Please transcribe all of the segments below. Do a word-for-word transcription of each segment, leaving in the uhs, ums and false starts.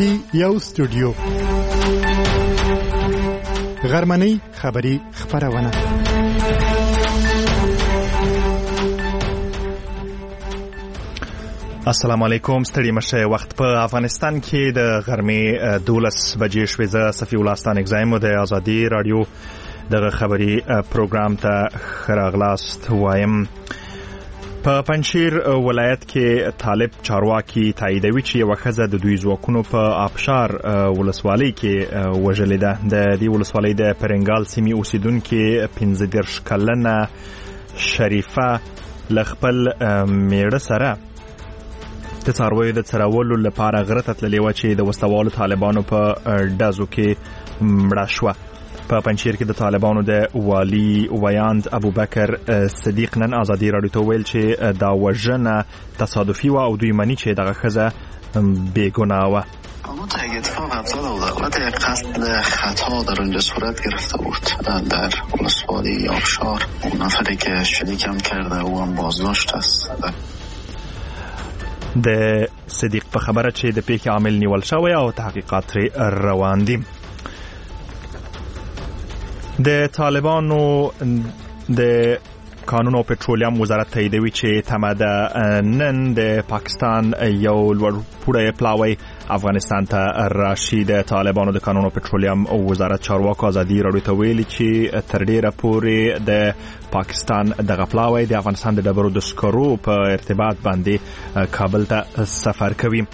کې یو سټوډیو غرمنۍ خبری خبرونه. السلام علیکم. ستړي مشه. وخت په افغانستان کې د غرمې دولس بجې شوې. زه صفی الله ستان اگزایم د ازادي رادیو دغه خبری پروګرام ته راغلاست وایم. په پنځیر ولایت کې طالب چارواکي تاییدوي چې یو ښځه د دوی ځواکونو په آبشار ولسوالۍ کې وژلې ده. د دې ولسوالۍ د پرنګال سیمې اوسیدونکو پنځه دېرش کلنه شریفه له خپل میړه سره د څارویو د څرولو لپاره غره ته تللې وه چې د وسلوالو طالبانو په ډزو کې مړه شوه. په پنځیر کې د طالبانو د والي ویاند ابوبکر صدیق نن ازادي رادیو ته ویل چې دا وژنه تصادفي وه او دوی مني چې دغه ښځه بی‌ګناه وه. اما تا یک اتفاق افتاد و البته یک قتل خطا در اونجا صورت گرفته بود در ولسوالی آبشار. اون نفری که شلیکم کرده او هم بازداشت است. د صدیق په خبره چې د پیښې عامل نیول شوی او تحقیقات روان دي. د طالبانو د قانون او پټرولیم وزارت تاییدوي چې تمه ده نن د پاکستان یو لوړپوړی پلاوی افغانستان ته راشي. د طالبانو د قانون او پټرولیم وزارت چارواکو ازادي رادیو ته ویلي چې تر ډیره پورې د پاکستان دغه پلاوی د افغانستان د ډبرو د سکرو په ارتباط باندې کابل ته سفر کوي.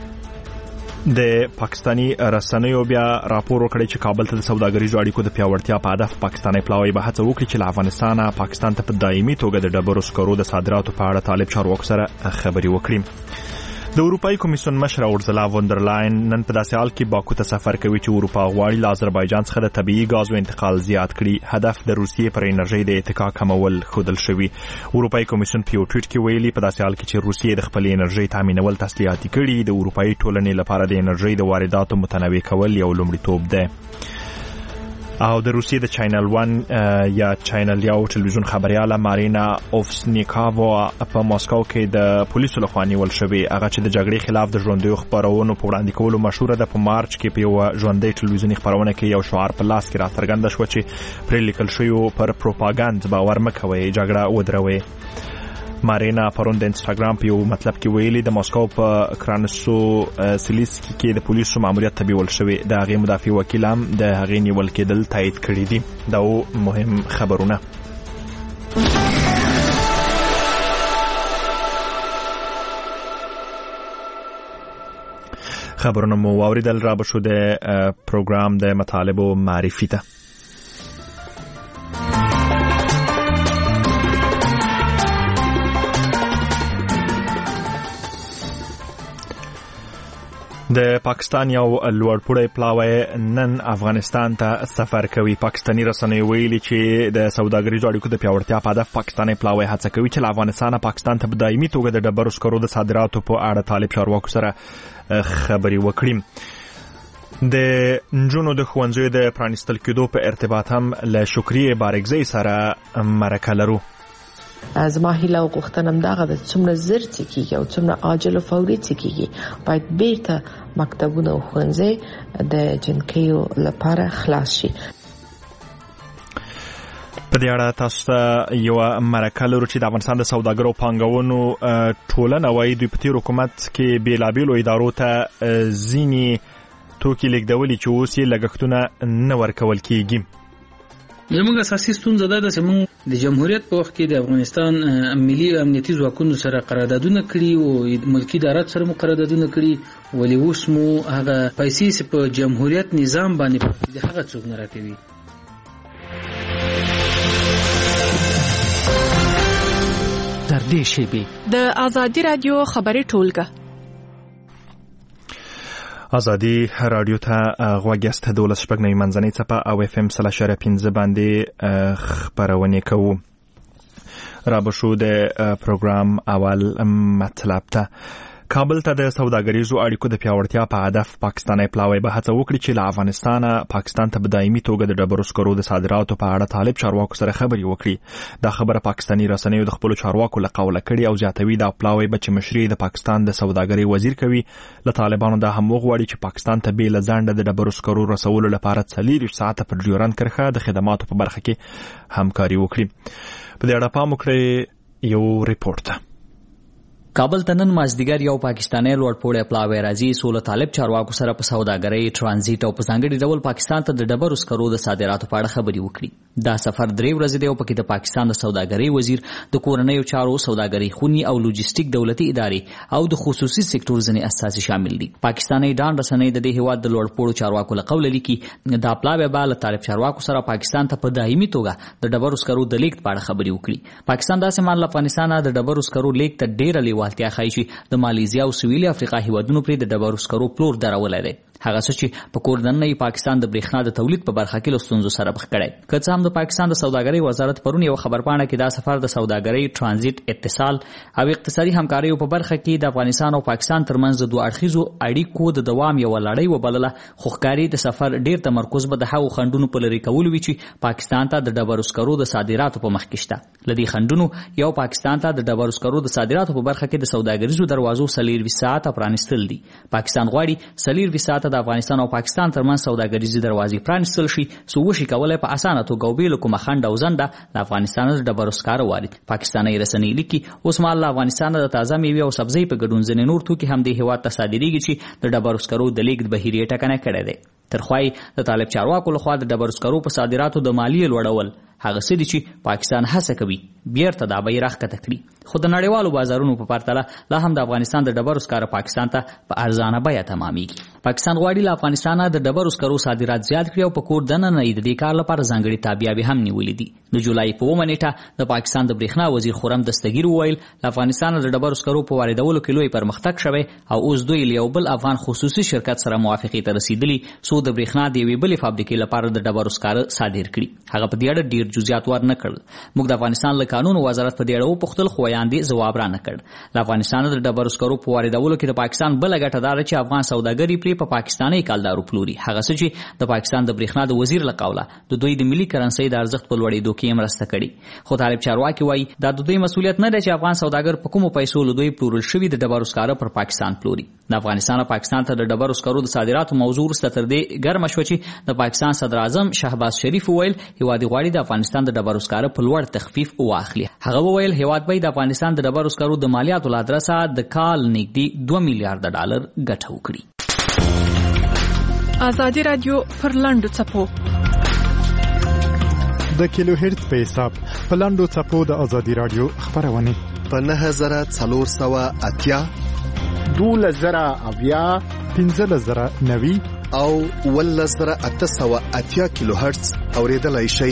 د پاکستانی رسنیو بیا راپور وکړی چې کابل ته د سوداګریزو اړیکو د پیاوړتیا په هدف پاکستاني پلاوی به هڅه وکړي چې له افغانستانه پاکستان ته په دایمي توګه د ډبرو سکرو د صادراتو په اړه طالب چارواکو سره خبرې وکړي. د اروپאי کمیسیون مشر اورزلا وندرلاین نن په داسې حال کې باکو ته سفر کوي چې اروپا غواړي له آذربایجان څخه د طبیعي غازو انتقال زیات کړي. هدف د روسیې پر انرژي د اتکا کمول ښودل شوی. اروپאי کمیسیون په یو ټویټ کې ویلي په داسې حال کې چې روسیې د خپل انرژي تامینول تسلیحاتي کړي، د اروپאי ټولنې لپاره د انرژي د وارداتو متنوع کول یو لومړیتوب ده. او د روسیې د چینل ون یا چینل یو ټلویزیون خبرياله مارینا اوفسنیکاوا په ماسکو کې د پولیسو لخوا نیول شوی. هغه چې د جګړې خلاف د ژوندۍ خبرونو په وړاندې کولو مشهور ده. په مارچ کې په یو ژوندۍ ټلویزیوني خبرونه کې یو شعار په لاس کې راڅرګند شو چې پرې لیکل شوی پر پروپاګاندا باور مکوئ، جګړه ودروي. مارینا پرون د انستګرام په یو مطلب کې ویلي د ماسکو په کرانسو سلیسکی کې د پولیسو ماموریت ته بیول شوی. د هغې مدافع وکیل هم د هغې نیول کېدل تایید کړي دي. دا مهم خبرونه. خبرونه مو واوریدل. را به شو د پروګرام د مطالبو معرفي ته. د پاکستان یو لوړپوړی پلاوی نن افغانستان ته سفر کوي. پاکستانی رسنیو ویلي چې د سوداګریزو اړیکو د پیاوړتیا په هدف پاکستاني پلاوی هڅه کوي چې له افغانستانه پاکستان ته په دایمي توګه د ډبرو سکرو د صادراتو په اړه طالب چارواکو سره خبرې وکړي. د نجونو د ښوونځیو د پرانیستل کېدو په ارتباط هم له شکریې بارګزۍ سره مرکه لرو. زما هیله او غوښتنه همدغه ده چې څومره زر چې کېږي او څومره عاجل او فوري چې کېږي باید بیرته مکتبونه او ښوونځي د جنکیو لپاره خلاص شي. په دې اړه تاسو ته یوه مرکه لرو چې د افغانستان د سوداګرو او پانګونو ټولنه وایي دوی په تېر حکومت کې بېلابېلو ادارو ته ځینې توکي لیږدولي چې اوس یې لګښتونه نه ورکول کېږي. زموږ اساسي ستونزه دا ده چې موږ د جمهوریت په وخت کې د افغانستان ملي امنیتي ځواکونو سره قراردادونه کړي او ملکی ادارات سره مو قراردادونه کړي، ولې اوس مو هغه پیسې چې په جمهوریت نظام باندې د هغه څوک نه راکوي. تر دې شیبې د ازادي رادیو خبري ټولګه ازادي رادیو ته غوږ یاست. دولس شپږ نوي منځنۍ څپه او اف ام سل اشاریه پنځه باندې خپرونې کوو. را به شو د پروګرام اول مطلب ته. کابل ته د سوداګریزو اړیکو د پیاوړتیا په هدف پاکستاني پلاوی به هڅه وکړي چې له افغانستانه پاکستان ته په دایمي توګه د ډبرو سکرو د صادراتو په اړه طالب چارواکو سره خبرې وکړي. دا خبره پاکستاني رسنیو د خپلو چارواکو له قوله کړي او زیاتوي دا پلاوی به چې مشري د پاکستان د سوداګرۍ وزیر کوي. له طالبانو دا هم وغواړي چې پاکستان ته بې له ځنډه د ډبرو سکرو رسولو لپاره څلېرویشت ساعته په ډیورنډ کرښه د خدماتو په برخه کې همکاري وکړي. په دې اړه پام وکړئ یو ریپورت ته. کابل ته نن مازدیګر یو پاکستاني لوړپوړی پلاوی راځي څو له طالب چارواکو سره په سوداګرۍ، ټرانزیټ او په ځانګړي ډول پاکستان ته د ډبرو سکرو د صادراتو په اړه خبرې وکړي. دا سفر درې ورځې دی او پکې د پاکستان د سوداګرۍ وزیر، د کورنیو چارو، سوداګرۍ خونی او لوجستیک دولتي ادارې او د خصوصي سکتور ځینې اساسي شامل دي. پاکستاني ډان رسنۍ د دې هیواد د لوړپوړو چارواکو له قوله لیکي دا پلاوی به له طالب چارواکو سره پاکستان ته په دایمي توګه د ډبرو سکرو د لیږد په اړه خبرې وکړي. پاکستان داسې مال له افغانستانه د ډبرو سکرو لیږد ته ډېره لیوالتیا ښایي چې د مالیزیا او سویلي افریقا هیوادونو پرې د ډبرو سکرو پلور درولی دی. هغه څه چې په کور دننه پاکستان د برېښنا د تولید په برخه کې له ستونزو سره مخ کړی. که څه هم د پاکستان د سوداګرۍ وزارت پرون یو خبرپاڼه کې دا سفر د سوداګرۍ، ټرانزیټ، اتصال او اقتصادي همکاریو په برخه کې د افغانستان او پاکستان ترمنځ د دوه اړخیزو اړیکو د دوام یوه لړۍ وبلله، خو ښکاري د سفر ډېر تمرکز به د هغو خنډونو په لرې کولو وي چې پاکستان ته د ډبرو سکرو د صادراتو په مخ کې شته. له دې خنډونو یو پاکستان ته د ډبرو سکرو د صادراتو په برخه کې د سوداګریزو دروازو څلېرویشت ساعته پرانیستل دي. پاکستان غواړي څلېرویشت ساعته د افغانستان او پاکستان ترمنځ سوداګریزې دروازې پرانیستل شي څو وشي کولی په اسانه توګه او بې له کومه خنډ او ځنډه د افغانستان د ډبرو سکاره وارد. پاکستاني رسنۍ لیکي اوس مهال له افغانستانه د تازه میوې او سبزۍ په ګډون ځینې نور توکي هم دې هېواد ته صادرېږي چې د ډبرو سکرو د لیږد بهیر یې ټکنی کړی دی. ترخوایي د طالب چارواکو لخوا د ډبرو سکرو په صادراتو د مالیې لوړول هغه څه دي چې پاکستان هڅه کوي بیرته دا بیرغ ښکته کړي، خو د نړیوالو بازارونو په پرتله لا هم د افغانستان د ډبرو سکاره پاکستان ته په ارزانه بیه تمامېږي. پاکستان غواړي له افغانستانه د ډبرو سکرو صادرات زیات کړي او په کور دننه یې د دې کار لپاره ځانګړې تابیابي هم نیولې دي. د جولای په اوومه نیټه د پاکستان د برېښنا وزیر خرم دستګیر وویل له افغانستانه د ډبرو سکرو په واردولو کې لوی پرمختګ شوی او اوس دوی له یو بل افغان خصوصي شرکت سره موافقې ته رسېدلي څو د برېښنا د یوې بلې فابریکې لپاره د ډبرو سکاره صادر کړي. هغه په دې اړه ډېر جزئیات ور نه کړل. موږ د افغانستان له قانون وزارت په دې اړه وپوښتل خو ویاندې ځواب را نه کړ. له افغانستانه د ډبرو سکرو په واردولو کې د پاکستان بله ګټه دا ده چې افغان سوداګري پرې په پاکستاني کالدارو پلوري، هغه څه چې د پاکستان د برېښنا د وزیر له قوله د دوی د ملي کرنسۍ د ارزښت په لوړېدو کې مرسته کړې. خو طالب چارواکي وایي دا د دوی مسؤلیت نه دی چې افغان سوداګر په کومو پیسو له دوی پلورل شوي د ډبرو سکاره پر پاکستان پلوري. د افغانستان پاکستان ته د ډبرو سکرو د صادراتو موضوع وروسته تر دې ګرمه شوه چې د پاکستان صدر اعظم شهباز شریف وویل هیواد غواړي د افغانستان د ډبرو سکاره په لوړ تخفیف واخلي. هغه وویل هیواد به د افغانستان د ډبرو سکرو د مالیاتو له ادرسه د کال نږدې دوه میلیارډ ډالر ګټه وکړي. ازادي رادیو پر لاندو څپو د کیلو هرتز په حساب په لاندو څپو د ازادي رادیو خبرونه په نهه زره څلور سوه اتیا، دولس زره اویا، پنځلس زره نوي او اوولس زره اته سوه اتیا کیلو هرتز اوریدلای شئ.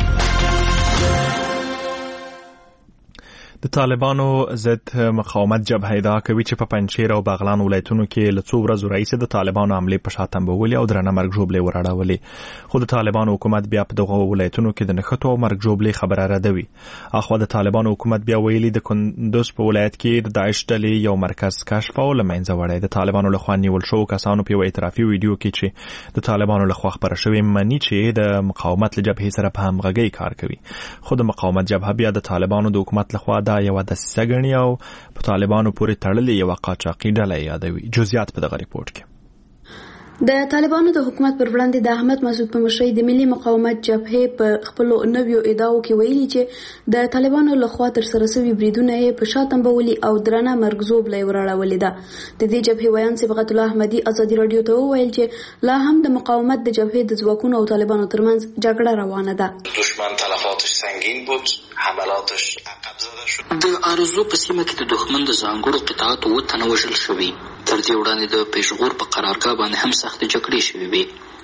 د طالبانو ضد مقاومت جبهه ادعا کوي چې په پنجشیر او بغلان ولایتونو کې له څو ورځو راهیسې د طالبانو حملې په شا تنبولې او درنه مرګ ژوبلې وراړولې، خو د طالبانو حکومت بیا په دغو ولایتونو کې د نښتو او مرګ ژوبلې خبره ردوي. اخوا د طالبانو حکومت بیا ویلي د کندوز په ولایت کې د داعش ډلې یو مرکز کشف او له منځه وړی. د طالبانو لخوا نیول شوو کسانو په یو اعترافي ویډیو کې چې د طالبانو لخوا خپره شوې مني چې د مقاومت له جبهې سره په همغږۍ کار کوي، خو د مقاومت جبهه بیا د طالبانو د حکومت لخوا دا یو دسیسه ګڼي او په طالبانو پورې تړلې یوه قاچاقي ډله یادوي. جزئیات په دغه ریپورت کې. د طالبانو د حکومت پر وړاندې د احمد مسعود په مشرۍ د ملي مقاومت جبهې په خپلو نویو ادعاو کې ویلي چې د طالبانو لخوا ترسره شوي بریدونه یې په شا تنبولي او درنه مرګ ژوبله یې وراړولې ده. د دې جبهې ویان صبغت الله احمدي ازادي راډیو ته وویل چې لا هم د مقاومت د جبهې د ځواکونو او طالبانو ترمنځ جګړه روانه ده. دشمن تلفاتش سنگین بود، حملاتش عقب زده شد. د ارزو په سیمه کې د دښمن د ځانګړو قطعاتو اووه تنه وژل شوي. تر دې وړاندې د پېښور په قرارګاه باندې هم سختې جګړې شوې وې.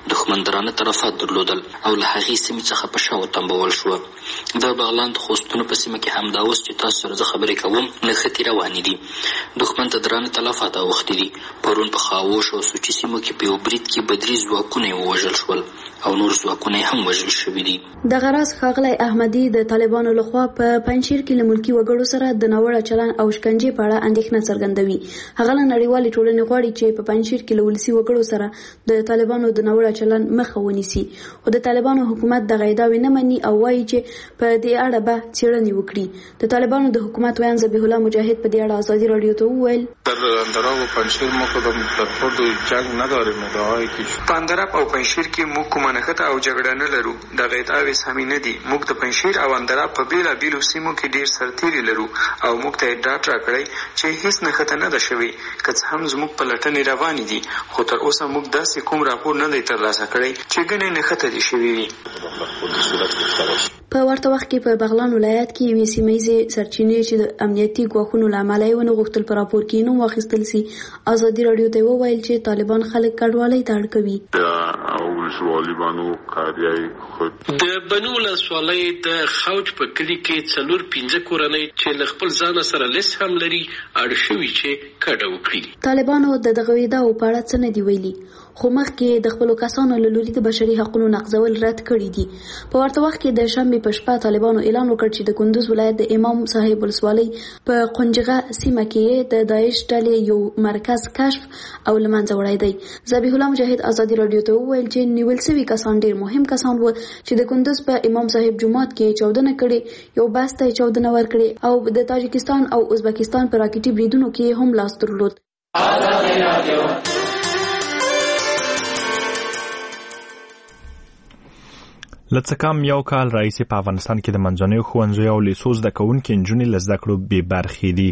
دښمن درانه طرفات درلودل او له هغې سیمې څخه په شا وتمبول شوه. د بغلان د خوستونو په سیمه کې همدا اوس چې تاسو سره زه خبرې کوم نښتې روانې دي. دښمن ته درانه تلفات اوښتي دي. پرون په خاووش او سوچي سیمو کې په یو برید کې بدري ځواکونه یې ووژل شول او نور ځواکونه هم وژل شوي دي. دغه راز ښاغلی احمدي د طالبانو لخوا په پنجشیر کې له ملکي وګړو سره د ناوړه چلن او شکنجې په اړه اندېښنه څرګندوي. هغه له نړیوالې ټولنې غواړي چې په پنجشیر کې له ولسي وګړو سره د طالبانو د ناوړه چلن مخه ونیسي. خو د طالبانو حکومت دغه ادعاوې نه مني او وایي چې په دې اړه به څېړنې وکړي. د طالبانو د حکومت ویان ذبیح الله مجاهد په دې اړه ازادي راډیو ته وویل: در اندراب و پنجشیر ما کدام در خورد جنگ نداریم. ادعاهایی که په اندراب او پنجشیر کې موږ کومه نښته او جګړه نه لرو. دغه ادعاوې سمې نه دي. موږ د پنجشیر او اندراب په بېلابېلو سیمو کې ډېر سرتېري لرو او موږ ته یې ډاډ راکړی چې هېڅ نښته نه ده شوې. که څه هم زموږ په لټنې روانې دي، خو تر اوسه موږ داسې کوم راپور نه دی ترلاسه کړی چې ګنې نښته دې شوې وي. په ورته وخت کې په بغلان ولایت کې یوې سیمه ییزې سرچینې چې د امنیتي ګواښونو له امله یې ونه غوښتل په راپور کې نوم واخیستل سي. ازادي راډیو ته وویل چې طالبان خلک کډوالۍ ته اړ کوي. د بنو ولسوالۍ د خوج په کلي کې څلور پنځه کورنۍ چې له خپل ځانه سره لیست هم لري اړ شوي چې کډه وکړي. طالبانو د دغه ادعاو په اړه څه نه دي ویلي، خو مخکې د خپلو کسانو له لوري د بشري حقونو نقضول رد کړي دي. په ورته وخت کې د شنبې په شپه طالبانو اعلان وکړ چې د کندوز ولایت د امام صاحب ولسوالۍ په قنجغه سیمه کې د داعش ډلې یو مرکز کشف او له منځه وړی دی. ذبیح الله مجاهد ازادي راډیو ته وویل چې نیول شوي کسان ډېر مهم کسان وو چې د کندوز په امام صاحب جومات کې چاودنه کړې، یو بس ته چاودنه ورکړې او د تاجکستان او ازبکستان په راکټي بریدونو کې هم لاس درلود. لڅ کم یو کال راځي په افغانستان کې د منځنیو ښوونځیو او لیسو زده کوونکي نجونې له زده کړو بې برخې دي.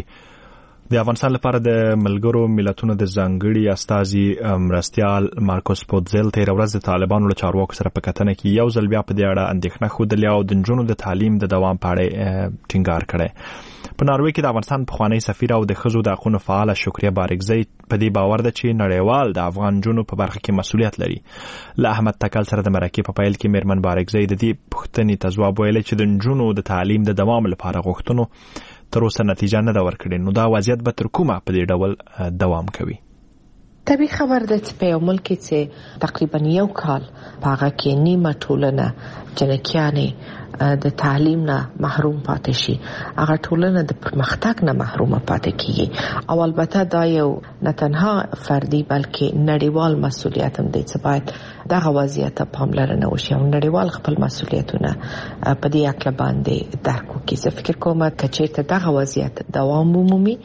د افغانستان لپاره د ملګرو ملتونو د ځانګړي استازي مرستیال مارکوس پوتزل تېره ورځ د طالبانو له چارواکو سره په کتنه کې یو ځل بیا په دې اړه اندېښنه ښودلې او د نجونو د تعلیم د دوام په اړه ټینګار کړی. په ناروې کې د افغانستان پخوانی سفیر او د ښځو د حقونو فعاله شکریه بارکزی په دې باور ده چې نړیوال د افغان نجونو په برخه کې مسؤلیت لري. له احمد تکل سره د مرکې په پیل کې میرمن بارکزی د دې پوښتنې ته ځواب ویلی چې د نجونو د تعلیم د دوام لپاره غوښتنو تر اوسه نتیجه نه ده ورکړې، نو دا وضعیت به تر کومه په دې ډول دوام کوي؟ طبیعي خبر ده چې په یو ملک کې چې تقریبا یو کال په هغه کې نیمه ټولنه جنکیانې د تعلیم نه محروم پاتې شي، هغه ټولنه د پرمختګ نه محروم پاتې کیږي. او البته دا یو نه تنها فردي بلکې نړیوال مسؤلیت هم دی چې باید دغه وضعیت ته پاملرنه وشي او نړیوال خپل مسؤلیتونه په دې اړه باندې درک وکړي. زه فکر کوم چې چېرته دغه وضعیت دوام ومومي،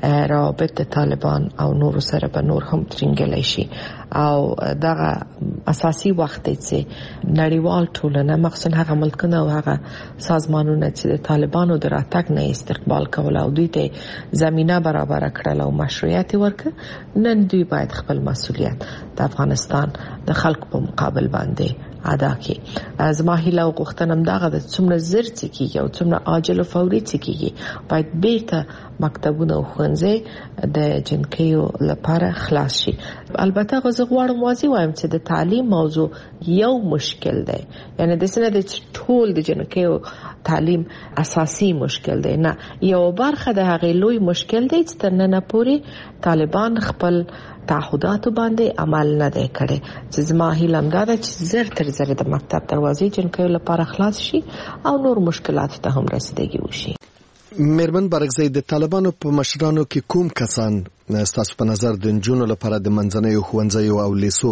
روابط طالبان او نور سره به نور هم ترنګلی شي او دغه اساسي وخت دی چې نړیوال ټولنه مخصوصا هغه ملکونه او هغه سازمانونه چې د طالبانو د راتګ نه استقبال کول او دوی ته زمينه برابر کړل او مشروعیت ورکړ، نن دوی باید خپل مسؤلیت د افغانستان د خلکو په مقابل باندې ادا کړي. زما هیله او غوښتنه همدغه ده، څومره زر چې کېږي او څومره عاجل او فوري چې کېږي باید بیرته مکتبونه او ښوونځي د جنکیو لپاره خلاص شي. البته زه غواړم واضح وایم چې د تعلیم موضوع یو مشکل دی، یعنی د سنه د ټول د جنکیو تعلیم اساسي مشکل دی، نه یو برخه د هغې لوی مشکل دی چې تر ننه پورې طالبان خپل تعهداتو باندې عمل نه دی کړی. چې زما هیله همدا ده چې زر تر زره د مکتب دروازې جنکیو لپاره خلاص شي او نور مشکلات ته هم رسیدګي وشي. میرمن بارکزی، د طالبانو په مشرانو کې کوم کسان ستاسو په نظر د نجونو لپاره د منځنیو ښوونځیو او لیسو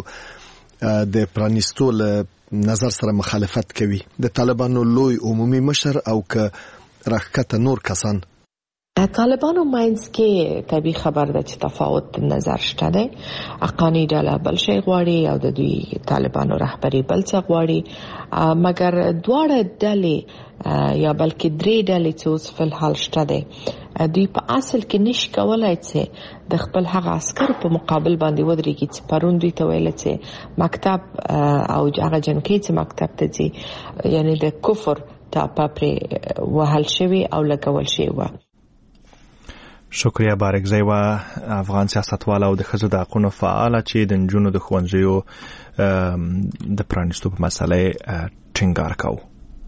د پرانیستو له نظر سره مخالفت کوي؟ د طالبانو لوی عمومي مشر او که راښکته نور کسان؟ طالبانو ماینس کې طبیعي خبر ده چې تفاوت نظر شته دی. حقانی ډله بل شی غواړي او د دوی طالبانو رهبري بل څه غواړي، مګر دواړه ډلې یا بلکې درې ډلې چې اوس فلحال شته دی دوی په اصل کې نشي کولای چې د خپل هغه عسکر په مقابل باندې ودرېږي چې پرون دوی ته ویل چې مکتب او هغه جنکۍ چې مکتب ته ځي یعنی د کفر ټاپه پرې وهل شوي او لګول شوي وه. شکریه بارکزی و افغان سیاستوال او د ښځو د حقونو فعاله چې د نجونو د ښوونځیو د پرانیستو په مسله ټینګار کاوه.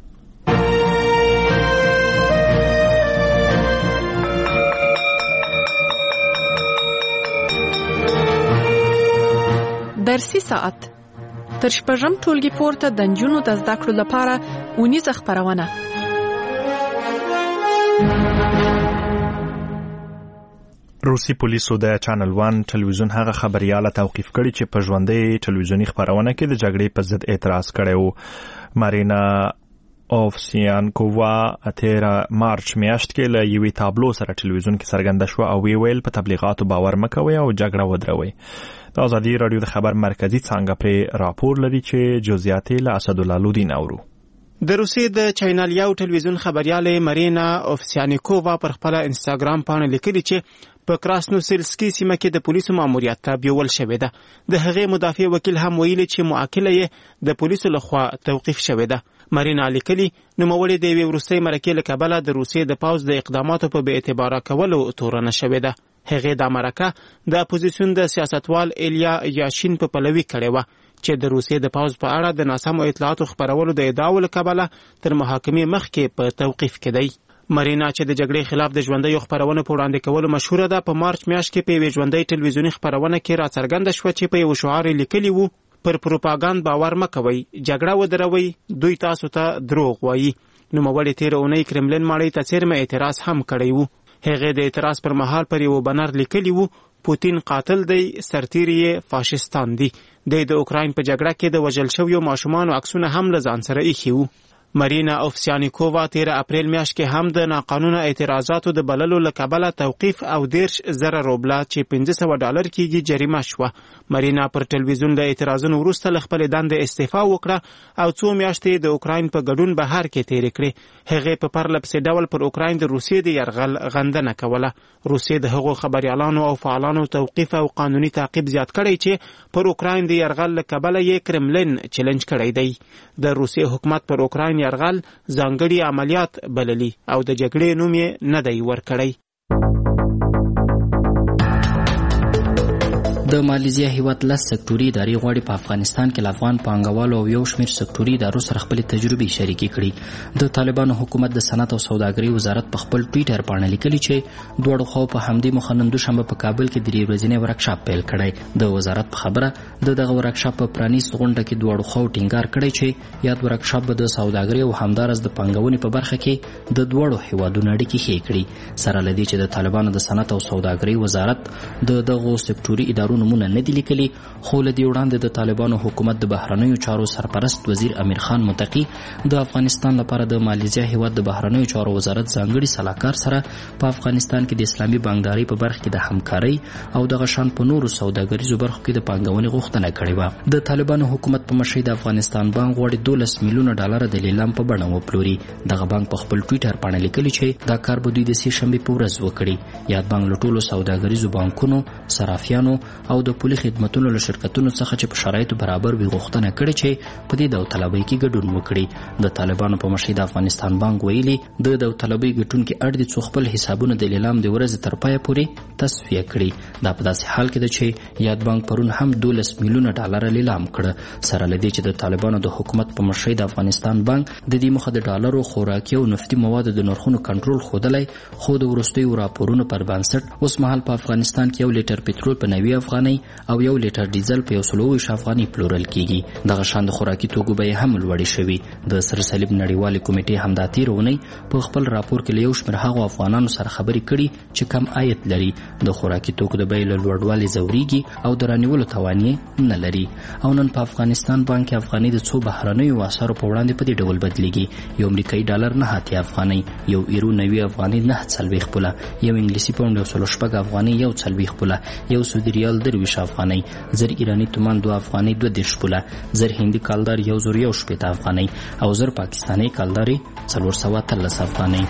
درسي ساعت تر شپږم ټولګي پورته د نجونو د زده کړو لپاره اونیزه خپرونه. روسي پولیسو د چینل ون ټلویزیون هغه خبرياله توقیف کړی چې په ژوندۍ ټلویزیونی خبرونه کې د جګړې په ضد اعتراض کړی و. مارینا اوفسیانکووا اتیرا مارچ میاشت کې له یوې تابلو سره ټلویزیون کې څرګنده شو او وی ویل په تبلیغاتو باور مکوي او جګړه ودروي. د ازادي رادیو د خبر مرکزی څنګه پر راپور لري چې جزئیات له اسدالله لودین اورو. د روسیې د چینل یو ټلویزیون خبرياله مارینا اوفسیانکووا پر خپل انستګرام باندې لیکلي چې په کراسنوسلسکي سیمه کې د پولیسو ماموریت ته بیول شوې ده. د هغې مدافع وکیل هم ویلي چې معاقله یې د پولیسو لخوا توقیف شوې ده. مارینا لیکلي نوموړې د یوې وروستۍ مرکې له کبله د روسیې د پوځ د اقداماتو په بې اعتباره کولو تورنه شوې ده. هغې دا مرکه د اپوزیسیون د سیاستوال ایلیا یاشین په پلوي کړې وه چې د روسیې د پوځ په اړه د ناسمو اطلاعاتو خپرولو د ادعاو له کبله تر محاکمې مخکې په توقیف کې دی. مارینا چې د جګړې خلاف د ژوندۍ خبرونو په وړاندې کولو مشهوره ده، په مارچ میاشت کې په یوې ژوندۍ ټلویزیونی خبرونه کې راڅرګنده شوه چې په یو شعار لیکلی وو: پر پروپاګاند باور مکوئ، جګړه ودروئ، دوی تاسو ته دروغ وایي. نوموړې تېره اونۍ کرملین ماڼۍ ته څیرمه اعتراض هم کړی وو. هغې د اعتراض پر مهال پر یو بنر لیکلی وو: پوتین قاتل دی، سرتیری فاشستان دی. د د اوکراین په جګړه کې د وژل شویو ماشومانو عکسونه هم له ځان سره ایښي وو. مارینا اوفسیانکووا تیره اپریل میاشت کې هم د ناقانونه اعتراضاتو د بللو له کبله توقیف او دیرش زره روبله چې پنځه سوه ډالر کېږي جریمه شوه. مارینا پر ټلویزیون د اعتراضونو وروسته له خپلې دندې استعفا وکړه او څو میاشتې د اوکراین په ګډون بهر کې تېرې کړې. هغې په پرله پسې ډول پر اوکراین د روسیې د یرغل غندنه کوله. روسیې د هغو خبریالانو او فعالانو توقیف او قانوني تعقیب زیات کړی چې پر اوکراین د یرغل له کبله یې کرملین چیلنج کړی دی. د روسیې حکومت پر اوکراین یرغل ځانګړي عملیات بللي او د جګړې نوم یې نه دی ورکړی. د مالیزیا هیواد لس سکتوري ادارې غواړي په افغانستان کې له افغان پانګوالو او یو شمېر سکتوري ادارو سره خپلې تجربې شریکې کړي. د طالبانو حکومت د صنعت او سوداګرۍ وزارت په خپل ټویټر باندې لیکلي چې دواړو خواو په همدې موخه نن دوشنبه په کابل کې درې ورځنی ورکشاپ پیل کړی. د وزارت په خبره د دغه ورکشاپ په پرانیست غونډه کې دواړو خواو ټینګار کړی چې یاد ورکشاپ به د سوداګرۍ او همدارس د پانګونې په برخه کې د دواړو هیوادونو اړیکې ښې کړي. سره له دې چې د طالبانو د صنعت او سوداګرۍ وزارت د دغو سکتوري ادارو نومونه نه دي لیکلي، خو له دې وړاندې د طالبانو حکومت د بهرنیو چارو سرپرست وزیر امیر خان متقي د افغانستان لپاره د مالیزیا هیواد د بهرنیو چارو وزارت ځانګړي سلاکار سره په افغانستان کې د اسلامي بانکدارۍ په برخه کې د همکارۍ او دغه شان په نورو سوداګریزو برخو کې د پانګونې غوښتنه کړې وه. د طالبانو حکومت په مشرۍ د افغانستان بانک غواړي دولس میلیونه ډالر د لیلام په بڼه وپلوري. دغه بانک په خپل ټویټر باندې لیکلي چې دا کار به دوی د سې شنبې په ورځ وکړي. یاد بانک له ټولو سوداګریزو بانکونو، صرافیانو او د پولي خدمتونو له شرکتونو څخه چې په شرایطو برابر وي غوښتنه کړې چې په دې داوطلبۍ کې ګډون وکړي. د طالبانو په مشرۍ د افغانستان بانک ویلي د داوطلبۍ ګټونکي اړ دي څو خپل حسابونه د لیلام د ورځې تر پایه پورې تصفیه کړي. دا په داسې حال کې ده چې یاد بانک پرون هم دولس میلیونه ډالر لیلام کړه. سره له دې چې د طالبانو د حکومت په مشرۍ د افغانستان بانک د دې موخه د ډالرو، خوراکي او نفتي موادو د نرخونو کنټرول ښودلی، خو د وروستیو راپورونو پر بنسټ اوس مهال په افغانستان کې یو لیټر پټرول په نوي افغانۍ او یو لیټر ډیزل په یو سل او اووه افغانۍ پلورل کیږي. دغه شان د خوراکي توکو بیې هم لوړې شوي. د سر صلیب نړیوالې کمیټې همدا تېره اونۍ په خپل راپور کې له یو شمېر هغو افغانانو سره خبرې کړي چې کم عاید لري، د خوراکي توکو د بیې له لوړوالي ځورېږي او د رانیولو توان یې نه لري. او نن په افغانستان بانک کې افغانۍ د څو بهرنیو اسعارو په وړاندې په دې ډول بدلېږي: یو امریکایي ډالر نه اتیا افغانۍ، یو ایرو نوي افغانۍ نه څلوېښت پوله، یو انګلیسي پاونډ یو سل شپږ افغانۍ یو څلوېښت پوله، یو سعودي ریال درویشت افغانۍ، زر ایرانی تومان دو افغانۍ دو دېرش پوله، زر هندي کالدار یو زر یو شپېته افغانۍ او زر پاکستاني کالدار څلور سوه اتلس افغانۍ.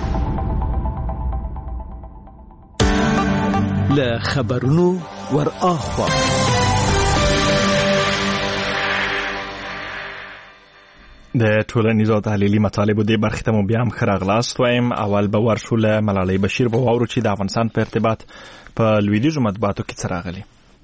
له خبرونو ور اخوا د ټولنیزو تحلیلي مطالبو د برخې ته مو بیا هم ښه راغلاست وایم. اول به ورشو له ملالۍ بشیر به واورو چې د افغانستان په ارتباط په لویدیځو مطبوعاتو کې څه راغلي.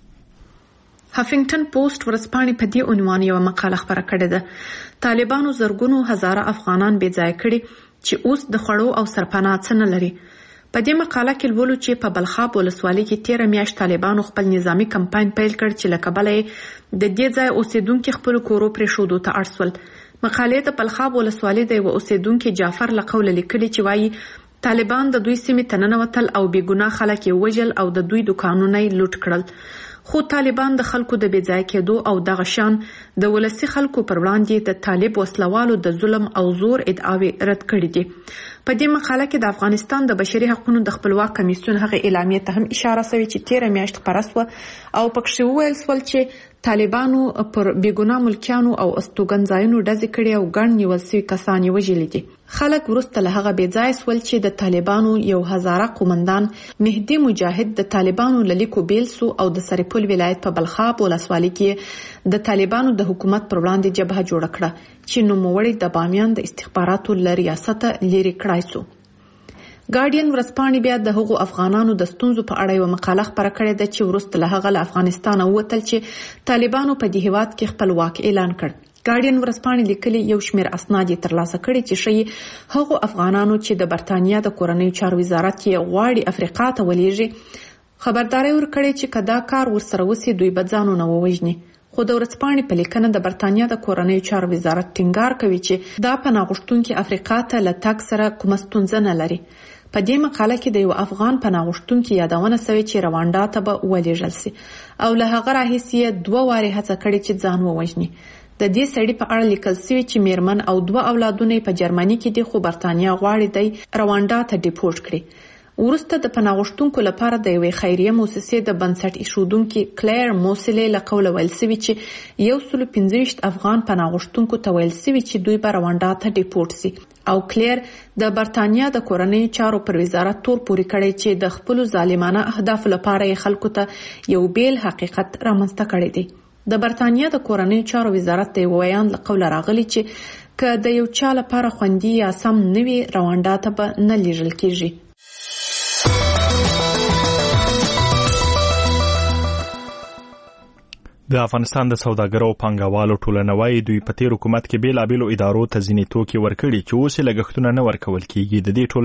هافینګټن پوسټ ورځپاڼې په دې عنوان یو مقاله خپره کړې ده. طالبانو زرګونو هزاره افغانان بې ځای کړي چې اوس د خوړو او سرپناه څه نه لري. په دې مقاله کې لولو چې په بلخاب ولسوالۍ کې تیره میاشت طالبانو خپل نظامی کمپاین پیل کړ چې له کبله د دې ځای اوسیدونکو خپل کورو پرېښودو ته اړ شول. مقالې د بلخاب ولسوالۍ د یو اوسیدونکو جعفر له قوله لیکلي چې وایي طالبان د دوی سیمې ته ننوتل او بې ګناه خلک یې وژل او د دوی دوکانونه یې لوټ کړل. خو طالبان د خلکو د بې ځای کېدو او دغه شان د ولسي خلکو پر وړاندې د طالب وسلوالو د ظلم او زور ادعاوې رد کړې دي. په دې مقاله کې د افغانستان د بشري حقوقو د خپلواک کمیسیون هغه اعلامیه ته هم اشاره شوې چې تیره میاشت خپره شوه او پکې وویل شول چې طالبانو پر بېګناه ملکیانو او استوګن ځایونو ډزې کړې او ګڼ نیول شوي کسان یې وژلي دي. خلک وروسته له هغه بې ځایه شول چې د طالبانو یو هزاره قومندان مهدي مجاهد د طالبانو له لیکو بیل سو او د سرپل ولایت په بلخاب ولسوالۍ کې د طالبانو د حکومت پر وړاندې جبهه جوړه کړه چې نوموړی د بامیان د استخباراتو له ریاسته لرې کړای شو. ګارډین ورځپاڼې بیا د هغو افغانانو د ستونزو په اړه یو مقاله خپره کړې ده چې وروسته له هغه له افغانستانه ووتل چې طالبانو په دې هیواد کې خپلواک اعلان کړ. ګارډین ورځپاڼې لیکلي یو شمېر اسناد یې ترلاسه کړي چې ښیي هغو افغانانو چې د برتانیا د کورنیو چارو وزارت یې غواړي افریقا ته ولېږي خبرداری ورکړي چې که دا کار ورسره وسي دوی به ځانونه ووژني. خو د ورځپاڼې په لیکنه د برتانیا د کورنیو چارو وزارت ټینګار کوي چې دا پناه غوښتونکي افریقا ته له تګ سره کومه ستونزه نه لري. په دې مقاله کې د یو افغان پناه غوښتونکي یادونه شوې چې روانډا ته به ولېږل شي او له هغه راهیسې یې دوه وارې هڅه کړې چې ځان ووژني. د دې سړي په اړه لیکل شوی چې میرمن او دوه اولادونه په جرمني کې دي خو برتانیا غواړي دی روانډا ته ډیپورټ کړي. وروسته د پناه غوښتونکو لپاره د یوې خیریه مؤسسې د بنسټ ایښودونکي کلیر موسلې له قوله ویل شوي چې یو سلو پنځه ویشت افغان پناه غوښتونکو ته ویل شوي چې دوی به روانډا ته ډیپورټ شي او کلیر د برتانیا د کورنیو چارو پر وزارت تور پورې کړی چې د خپلو ظالمانه اهدافو لپاره یې خلکو ته یو بیل حقیقت رامنځته کړی دی. د برتانیا د کورنیو چارو وزارت د یو ویان له قوله راغلی چې که د یو چا لپاره خوندي یا سم نه وي روانډا ته به نه لیږل کیږي. د افغانستان د سوداګرو او پانګوالو ټولنه وايي دوی په تیر حکومت کې بیلابیلو ادارو ته ځینې توکي ورکړي چې اوس یې لګښتونه نه ورکول کیږي. د دې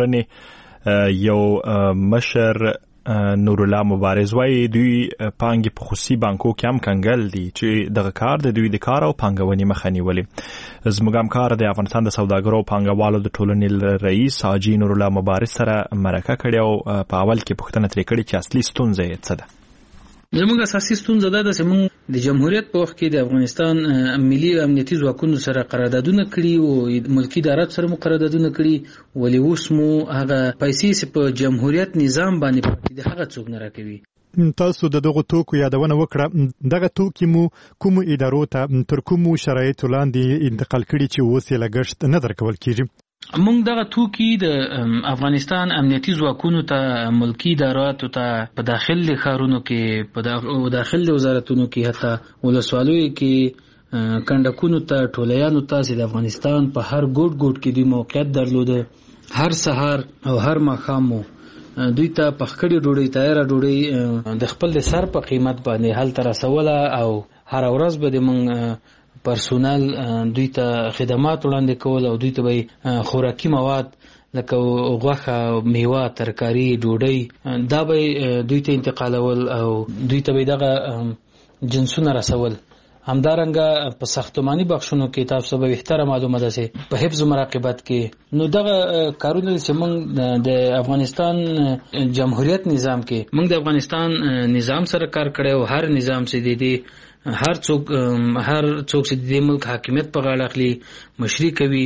ټولنې یو مشر نور الله مبارز وايي دوی پانګې په خصوصي بانکو کې هم کنګل دي چې دغه کار د دوی د کار او پانګونې مخه نیولې. زموږ همکار د افغانستان د سوداګرو او پانګوالو د ټولنې رئیس حاجي نور الله مبارز سره مرکه کړې او په اول کې پوښتنه ترې کړې چې اصلي ستونزه یې څه ده. زموږ اساسي ستونزه دا ده چې موږ د جمهوریت په وخت کې د افغانستان ملي امنیتي ځواکونو سره قراردادونه کړي او ملکی ادارات سره مو قراردادونه کړي ولې اوس مو هغه پیسې چې په جمهوریت نظام باندې پاتې دي هغه څوک نه راکوي. تاسو د دغه توکو یادونه وکړه دغه توکي مو کوم ادارو ته تر کومو شرایطو لاندې انتقال کړي چې اوس یې لګښت نه درکول کیږي. موږ دغه توکي د افغانستان امنیتي ځواکونو ته ملکی اداراتو ته په داخل ښارونو کې په داخل وزارتونو کې حتی ولسوالیو کې کنډکونو ته ټولیانو ته چې د افغانستان په هر ګوټ ګوټ کې دوی موقعیت درلوده هر سهار او هر ماښام دوی ته پخکړې ډوډۍ تیاره ډوډۍ د خپل د سر په قیمت باندې هلته رسوله او هر ورځ به د موږ پرسونل دوی ته خدمات وړاندې کول او دوی ته به خوراکي مواد لکه غوښه میوه ترکاري ډوډۍ دا به دوی ته انتقالول او دوی ته به دغه جنسونه رسول. همدارنګه په ساختماني بخښونو کې تاسو به بهتره معلومه ده چې په حفظ مراقبت کې نو دغه کارونه چې موږ د افغانستان جمهوریت نظام کې موږ د افغانستان نظام سره کار کړی او هر نظام چې دی هر څوک هر څوک چې د ملک حاکمیت په غاړه اخلي مشري کوي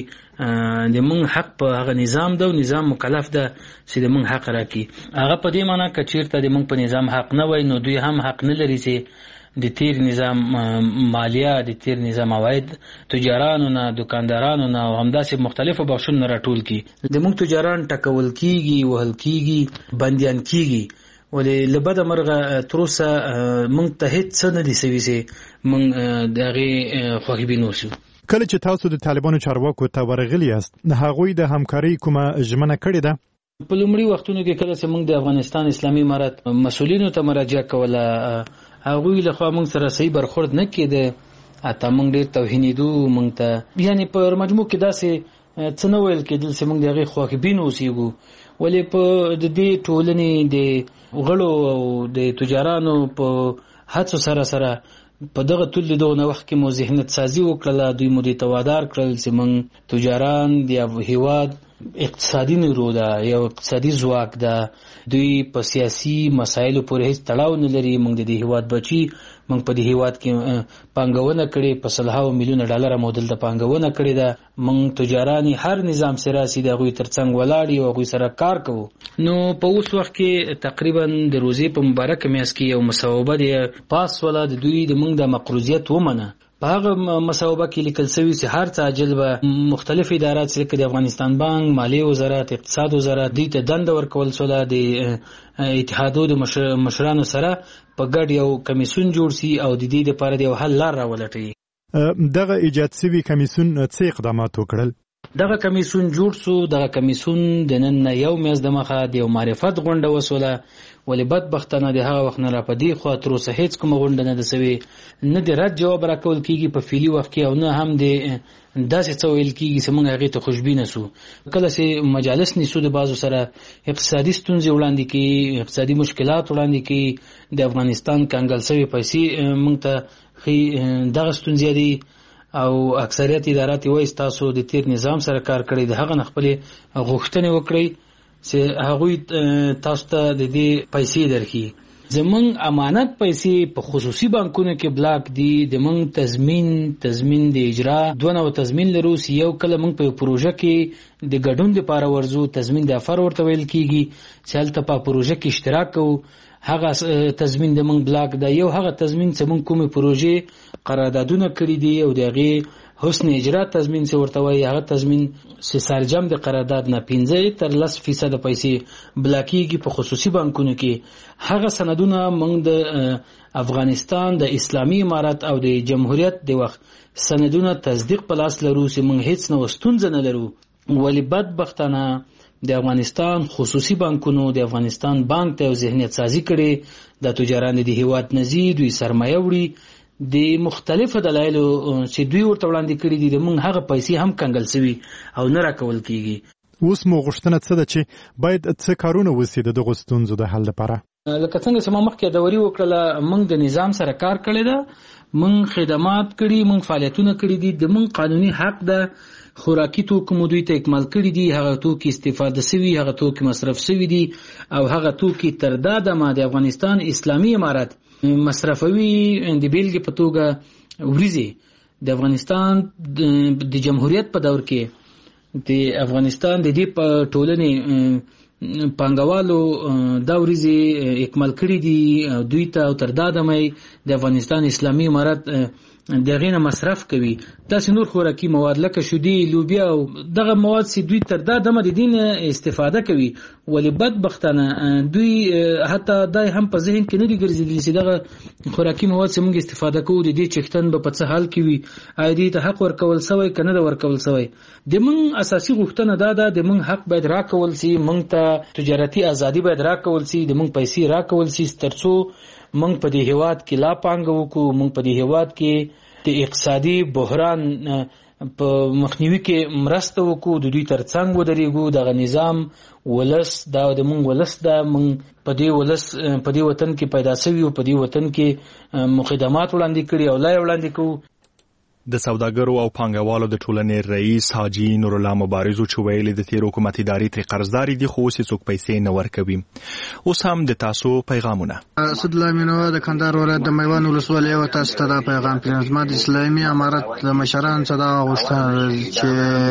د موږ حق په هغه نظام ده او نظام مکلف ده چې د موږ حق راکړي. هغه په دې معنی که چیرته د موږ په نظام حق نه وای نو دوی هم حق نه لري چې د تیر نظام مالیه د تیر نظام عواید تجارانو نه دکاندارانو نه او همداسې مختلفو بخشونو راټول کړي. د موږ تجاران ټکول کیږي وهل کیږي بندیان کیږي ولې لبده مرغه تروسه مونږ ته هیڅ څه نه دي سوي چې مونږ د هغې خوښبین وشو. کله چې تاسو د طالبانو چارواکو ته ورغلی یاست هغوی د همکاري کومه ژمنه کړې ده؟ په لومړي وختونو کې کله چې موږ د افغانستان اسلامي امارت مسؤلینو ته مراجعه کوله هغوی له خوا موږ سره صحیح برخورد نه کېده، اته موږ ډېر توهینېدو، موږ ته یعنې په مجموع کې داسې څه نه ویل کېدل چې موږ د هغې خواخبین اوسېږو. ولې په د دې ټولنې د غړو او د تجارانو په هڅو سره سره په دغه ټول دغه وخت کې مو ذهنیت سازي وکړله، دوی مو دې ته وادار کړل چې موږ تجاران د هیواد اقتصادي نیرو ده، یو اقتصادي ځواک ده، دوی په سیاسي مسایلو پورې هیڅ تړاو نه لري، موږ د دې هیواد بچي، موږ په دې هیواد کې پانګونه کړې، په سلهاو میلیونه ډالره مو دلته پانګونه کړې ده، موږ تجاران هر نظام سیاسي د هغوی ترڅنګ ولاړ یو، هغوی سره کار کوو. نو په اوس وخت کې تقریبا د روزې په مبارکه میاشت کې یو مصوبه دی پاس ولا د دوی د موږ د مقروضیت ومنه. په هغه مصوبه کې لیکل شوی چې هر څه عاجل به مختلف ادارات لکه د افغانستان بانک، مالیې وزارت، اقتصاد وزارت دوی ته دنده ورکول شوله، د اتحادو د مشرانو سره په ګډ یو کمیسیون جوړ شي او د دې لپاره د یو حل لار راولټوي. دغه ایجاد شوی کمیسیون څه اقدامات وکړل؟ دغه کمیسیون جوړ شو. دغه کمیسیون د نن یو میاشت د مخه د یو معرفت غونډه وسوله، ولې بدبختانه د هغه وخت نه را په دې خوا تر اوسه هیڅ کومه غونډه نه ده سوې، نه د رد جواب راکول کېږي په فعلي وخت کې او نه هم د داسې څه ویل کېږي چې موږ هغې ته خوشبینه سو. کله چې مجالس نیسو د بعضو سره اقتصادي ستونزې وړاندې کوي، اقتصادي مشکلات وړاندې کوي، د افغانستان کنګل شوې پیسې موږ ته ښي دغه ستونزې دي او اکثریت ادارات وایي تاسو د تیر نظام سره کار کړی، د هغه نه خپلې غوښتنې وکړئ چې هغوی تاسو ته د دې پیسې درکړي. زمونږ امانت پیسې په خصوصي بانکونو کې بلاک دي، د موږ تضمین تضمین د اجرا دوه نوع تضمین لرو. یو کله موږ په پروژه کې د ګډون لپاره ورځو، تضمین د افر ورته ویل کېږي چې هلته په پروژه کې اشتراک کوو، هغه تضمین د موږ بلاک ده. یو هغه تضمین چې موږ کومې پروژې قراردادونه کړي دي او د هغې حسن اجرا تضمین چې ورته وایي، هغه تضمین چې سرجم د قرارداد نه پنځه تر لس فیصده پیسې بلاکیږي په خصوصي بانکونو کې. هغه سندونه موږ د افغانستان د اسلامي امارت او د جمهوریت د وخت سندونه تصدیق په لاس لرو چې موږ هیڅ نو ستونزه نه لرو. ولی بدبختانه د افغانستان خصوصي بانکونو د افغانستان بانک ته ذهنیت سازي کړي، د تجاران د هیواد نزي دوی سرمایه وړي، د مختلفو دلایلو چې دوی ورته وړاندې کړي دي د موږ هغه پیسې هم کنګل شوي او نه راکول کېږي. اوس مو غوښتنه څه ده چې باید څه کارونه وسي د دغو ستونزو د حل لپاره؟ لکه څنګه چې ما مخکې دوري وکړله، موږ د نظام سره کار کړی ده، موږ خدمات کړي، موږ فعالیتونه کړي دي، د موږ قانوني حق ده. خوراکي توکو مو دوی ته اکمال کړي دي، هغه توکي استفاده شوي، هغه توکي مصرف شوي دي او هغه توکي تر دا دمه د افغانستان اسلامي امارت مصرفوي. د بیلګې په توګه وریځې د افغانستان د جمهوریت په دور کې د افغانستان د دې په ټولنې پانګوالو دا وریځې اکمال کړي دي دوی ته او تر دا دمه د افغانستان اسلامي امارت دغه نه مصرف کوي. تاسو نور خوراکي مواد لکه شودي، لوبیا او دغه مواد چې دوی تر دا دمه د دین استفاده کوي، ولې بدبختانه دوی حتی دای هم په ذهن کې نه دي ګرځېدلي چې دغه خوراکي مواد چې موږ استفاده کوو د دې چښتن به په څه حال کې وي، آیا دې ته حق ورکول شوی که نه ده ورکول شوی. د موږ اساسي غوښتنه دا ده د موږ حق باید راکول شي، موږ ته تجارتي ازادي باید راکول شي، د موږ پیسې راکول شي ترڅو موږ په دې هیواد کې لا پانګه وکړو، موږ په دې هیواد کې د اقتصادي بحران په مخنیوي کې مرسته وکړو، د دوی ترڅنګ ودرېږو. دغه نظام ولس دا د موږ ولس دا موږ په دې ولس په دې وطن کې پیدا شوي او په دې وطن کې خدمات وړاندې کړي او لا یې وړاندې کوو. د سوداګرو او پانګوالو د ټولنې رئیس حاجی نور الله مبارزو چې ویلي د تیر حکومت ادارې ترې قرضداري دي خو اوس هیڅوک پیسې نه ورکوي. اوس هم د تاسو پیغامونه. اسد الله مینوه د کندهار ولایت د میوند ولسوالۍ او تاسو ته دا پیغام پرېږدم. د اسلامي امارت د مشرانو څخه دا غوښتنه چې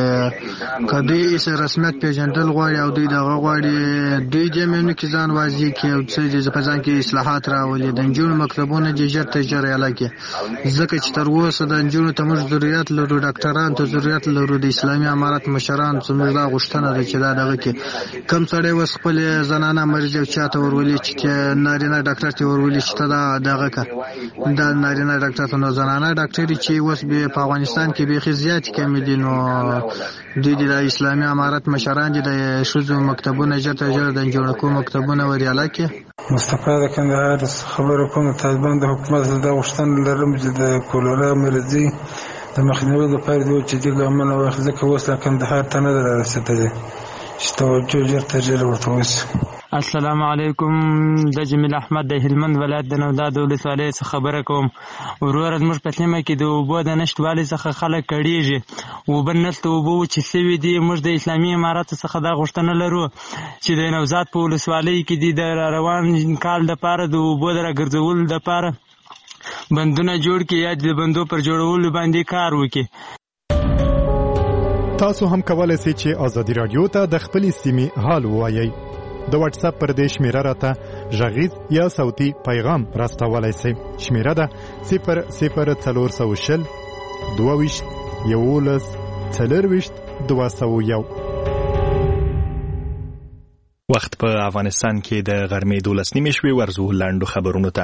کدی یې رسمیت پیژندل غواړي او دوی دغه غواړي دوی د میمنو کې ځان واضح کړي او څه د ځان کې اصلاحات راولي، د نجونو مکتبونه د ژر تر ژره علاقه ځکه چې تر اوسه د نجونو ته موږ ضرورت لرو، ډاکټران ته ضرورت لرو، د اسلامي امارت مشران څومره دا غوښتنه ده چې دا دغه کې کم سړی وس خپل زنانه مریض او چاته ورولي چې نارینه ډاکټر ته ورولي چې دا دغه کا دا نارینه ډاکټر ته نو زنانه ډاکټري چې وس به په افغانستان کې به خزيات کم دي نو د د اسلامي امارت مشران دي د شوزو مکتبونه جته جوړ د جوړ کوم مکتبونه وریاله کې مصطفی د کندهار خبرو کوم طالبان د حکومت د غوښتنې لرم چې د کولرا مرضی د مخنیوي لپاره دوی چې د ګامونو واخذ کوي وسله کندهار ته نه رسیدلې چې توجه ډیر تجربه ورته وسی. السلام علیکم، د جمیل احمد د هلمند ولایت د نوداد ولسوالۍ څخه خبره کوم. ورور زموږ په سیمه کې د اوبو د نشتوالي څخه خلک کړيږي، اوبه نشته، اوبه چې سوي دي. موږ د اسلامي امارت څخه دا غوښتنه لرو چې د نوزاد په ولسوالۍ کې د روان کال لپاره د اوبو د راګرځولو لپاره بندونه جوړ کړي یا د بندو پر جوړولو باندې کار وکړي. تاسو هم کولای شئ چې ازادي رادیو ته د خپل سیمې حال ووایئ. د واتس اپ پر دې شمیره راته غږیز یا صوتي پیغام راستولای شئ. شمیره ده صفر صفر څلور سوه شل دوه ویشت یولس څلور ویشت دوه سوه یو. وخت په افغانستان کې د غرمې دولس نیمې شوې. ورځو لاندو خبرونو ته.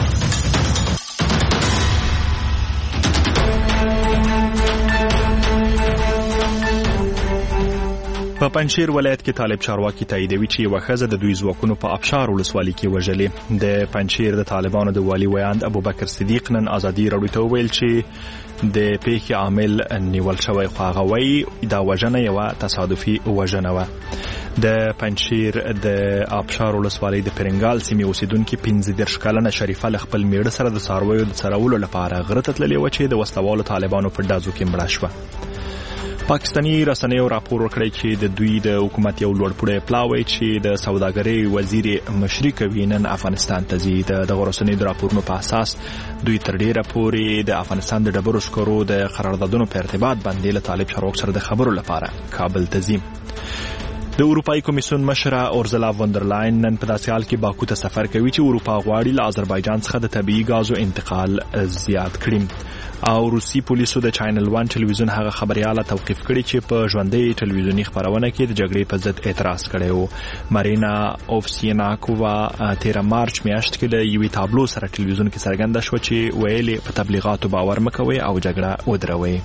په پنجشیر ولایت کې طالب چارواکي تاییدوي چې یوه ښځه د دوی ځواکونو په ابشار ولسوالۍ کې وژلې. د پنجشیر د طالبانو د والي ویاند ابوبکر صدیق نن ازادي راډیو ته وویل چې د پیښې عامل نیول شوی، خو هغه وایي دا وژنه یوه تصادفي وژنه وه. د پنجشیر د ابشار ولسوالۍ د پرنګال سیمې اوسیدونکي پنځه دېرش کلنه شریفه له خپل میړه سره د څارویو د څرولو لپاره غره ته تللې وه چې د وسلوالو طالبانو په ډزو کې مړه شوه. پاکستاني رسنیو راپور ورکړی چې د دوی د حکومت یو لوړپوړی پلاوی چې د سوداګرۍ وزیر مشري کوي نن افغانستان ته ځي. د دغه رسنیو د راپورونو په اساس دوی تر ډیره پورې د افغانستان د ډبرو سکرو د قراردادونو په ارتباط باندې له طالب چارواکو سره د خبرو لپاره کابل ته ځي. د اروپایي کمیسیون مشره اورزلا وندرلاین نن په داسې حال کې باکو ته سفر کوي چې اروپا غواړي له آذربایجان څخه د طبیعي ګازو انتقال زیات کړي. او روسي پولیسو د چینل ون ټلویزیون هغه خبرياله توقیف کړي چې په ژوندۍ ټلویزیونی خبرونه کې د جګړې په ضد اعتراض کړی و. مارینا اوفسیناکووا تیر مارچ میاشت کې د یوې تابلو سره ټلویزیون کې څرګنده شو چې ویلي په تبلیغاتو باور مکوي او جګړه ودروي.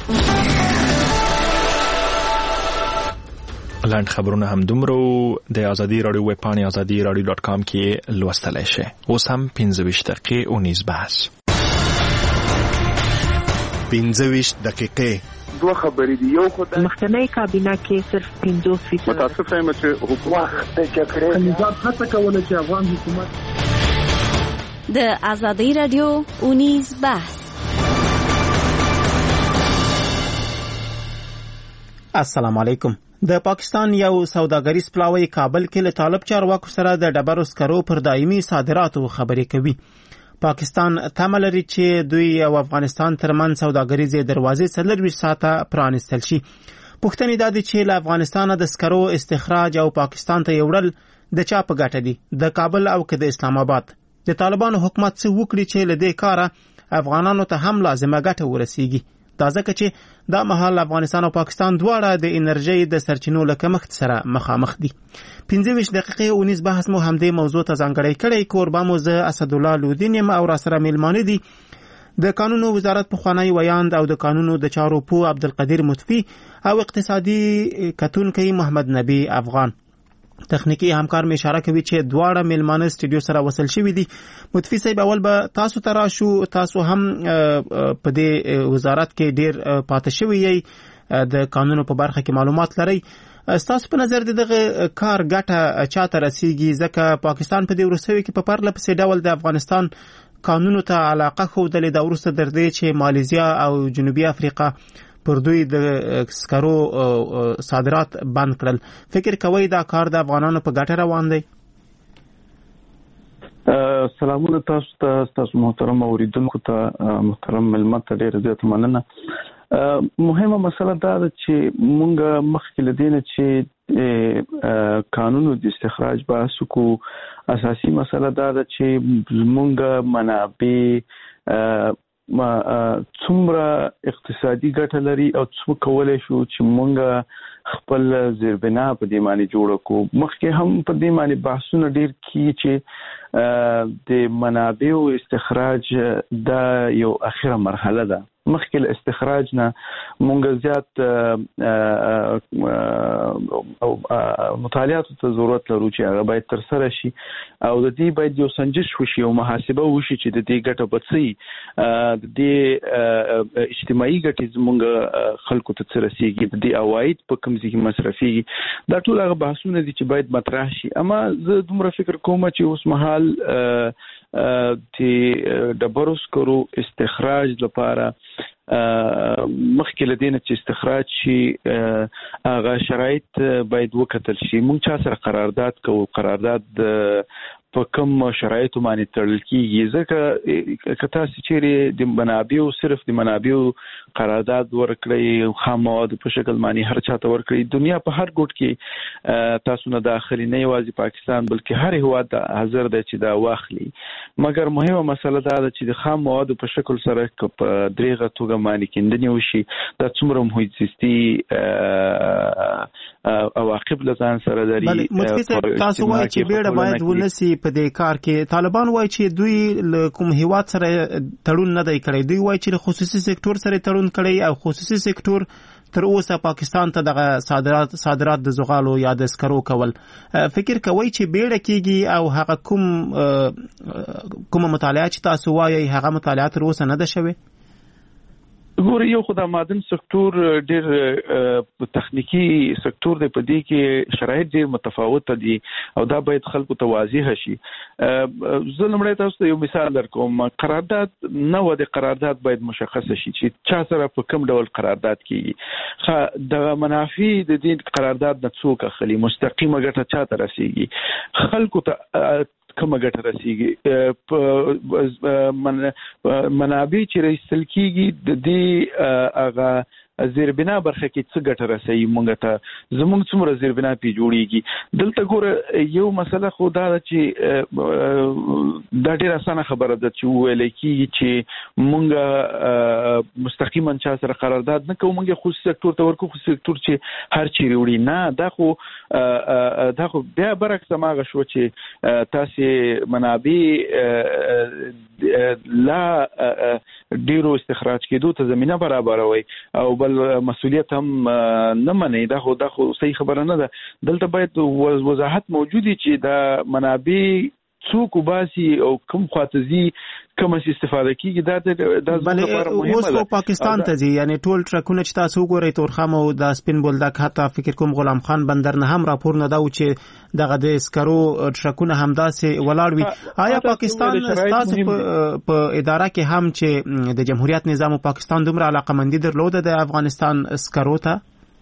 لاند خبرونه هم دومره د ازادي رادیو ویب پاڼې ازادي رادیو ډاټ کام کې لوستلای شئ. اوس هم پنځه ویشت دقیقې اونیز بحث. پنځه ویشت دقیقې دوه خبرې دي. یو خدای مخکنی کابینه کې صرف پنځوس فیصد متاسف یم چې حکومت د جګړې نظام هڅه کوله چې افغان حکومت د ازادي رادیو اونیز بحث. السلام علیکم. د پاکستان یو سوداګریز پلاوی کابل کې له طالب چارواکو سره د ډبرو سکرو پر دایمي صادراتو خبرې کوي. پاکستان تمه لري چې دوی او افغانستان ترمن سوداګریزې دروازې څلرویشت ساعته پرانیستل شي. پوښتنې دا دي چې له افغانستانه د سکرو استخراج او پاکستان ته یوړل د چا په ګټه دي، د کابل او که د اسلام آباد؟ د طالبانو حکومت څه وکړي چې له دې کاره افغانانو ته هم لازمه ګټه ورسیږي؟ دا ځکه چې دا مهال افغانستان او پاکستان دواړه د انرژۍ د سرچینو له کمښت سره مخامخ دي. پنځه ویشت دقیقې اونیز بحث مو همدې موضوع ته ځانګړی کړی. کوربه مو زه اسدالله لودین یم او راسره میلمانه دي د قانونو وزارت پخوانی ویاند او د قانونو د چارو پوه عبدالقدیر مطفی او اقتصادي کتونکی محمد نبی افغان. تخنیکی همکار می اشاره کوي چې دواړه میلمانه استودیو سره وصل شوي دي. مطفی صاحب اول به تاسو ته راشو، تاسو هم په دې وزارت کې ډیر پاتې شوي یې، د قانونو په برخه کې معلومات لرئ. ستاسو په نظر دغه کار ګټه چاته رسیږي؟ ځکه پاکستان په دې وروستیو کې په پرله پسې ډول د افغانستان قانونو ته علاقه ښودلې ده، وروسته تر دې چې مالیزیا او جنوبي افریقا پر دوی د سکرو صادرات بند کړل. فکر کوئ دا کار د افغانانو په ګټه روان دی؟ سلامونه تاسو ته، تاسو محترم اوریدونکو ته، محترم ملمت ته ډېره زیاته مننه. مهمه مسله دا ده چې مونږ مخکې له دې نه چې قانونو د استخراج بحث وکړو، اساسي مسله دا ده چې مونږ منابع څومره اقتصادي ګټه لري او څه کولای شو چې مونږ خپل زیربنا په دې معنی جوړ کړو. مخکې هم په دې معنی بحثونه ډیر کی چې د منابعو استخراج دا یو اخیره مرحله ده. مخکې له استخراج نه مونږ زیات مطالعاتو ته ضرورت لرو چې هغه باید تر سره شي او د دې باید یو سنجش وشي او محاسبه وشي چې د دې ګټه بڅي د دې اجتماعي ګټې زمونږ خلکو ته څه رسیږي، د دې عواید په کوم ځای کې مصرفيږي. دا ټول هغه بحثونه دي چې باید مطرح شي. اما زه دومره فکر کوم چې اوس مهال د ډبرو سکرو استخراج لپاره مخکې له دې نه چې استخراج شي هغه شرایط باید وکتل شي. موږ چا سره قرارداد کوو، قرارداد په کوم شرایطو باندې تړل کیږي. ځکه که تاسو چیرې د منابعو صرف د منابعو قرارداد ورکړئ، خام مواد په شکل باندې هر چاته ورکړئ، دنیا په هر ګوټ کې تاسو نه داخلي نه یوازې پاکستان بلکې هر هیواد حاضر دی چې دا واخلي. مګر مهمه مسله دا ده چې د خام مواد په شکل سره په دریغه توګه باندې کېندنې وشي. دا څومره محیط زیستي عواقب له ځان سره لري. بلې تاسو وایي چې بیړه باید ونسی په دې کار کې. طالبان وایي چې دوی کوم هیواد سره تړون نه دی کړی، دوی وایي چې خصوصي سکتور سره تړون کړی او خصوصي سکتور تر اوسه پاکستان ته دغه صادرات صادرات د زغالو یا د سکرو کول. فکر کوي چې بیړه کیږي او هغه کوم کوم مطالعه چې تاسو وایي هغه مطالعه تر اوسه نه ده شوی؟ ګوري یو خدای مادن سکتور ډیر تخنیکی سکتور دی، په دې کې شرایط ډیر متفاوت دي او دا باید خلکو ته واضح شي. زه لمړی تاسو ته یو مثال درکوم. قرارداد نه و د قرارداد باید مشخص شي چې چا سره په کوم ډول قرارداد کیږي، د منافع د دې قرارداد نه څوک اخلي، مستقیمه ګټه چاته رسیږي، خلکو ته کومه ګټه رسیږي، منابع چې رسیدل کیږي د دې هغه زیربنا برخه کې څه ګټه رسوي مونږ ته، زموږ څومره زیربنا پی جوړیږي. دلته ګوره یو مسله خو دا ده چې دا ډیره اسانه خبره ده چې ویل کیږي چې مونږ مستقیما چا سره قرارداد نه کوو، مونږ خصوصي سکتور ته ورکو، خصوصي سکتور چې هر چیرې وړي. نه، دا خو دا خو بیا برعکس ماغه شو چې تاسو منابع لا ډیرو استخراج کېدو ته زمينه برابروي او بل مسؤلیت هم نه مني. دا خو دا خو صحیح خبره نه ده. دلته باید وضاحت موجودی چې دا منابع څوک وباسي او کوم خاطزي کوم استفاده کیږي. دا د بلې اوس په پاکستان ته ځي، یعنی ټول ټرکونه چې تاسو وګورئ تورخم او د سپین بولدک، حتی فکر کوم غلام خان بندر نه هم راپور نه دا و چې دغه د سکرو ټرکونه همداسې ولاړ وي. آیا پاکستان تاسو په اداره کې هم چې د جمهوریت نظام او پاکستان دومره علاقمندي درلوده د افغانستان سکرو ته؟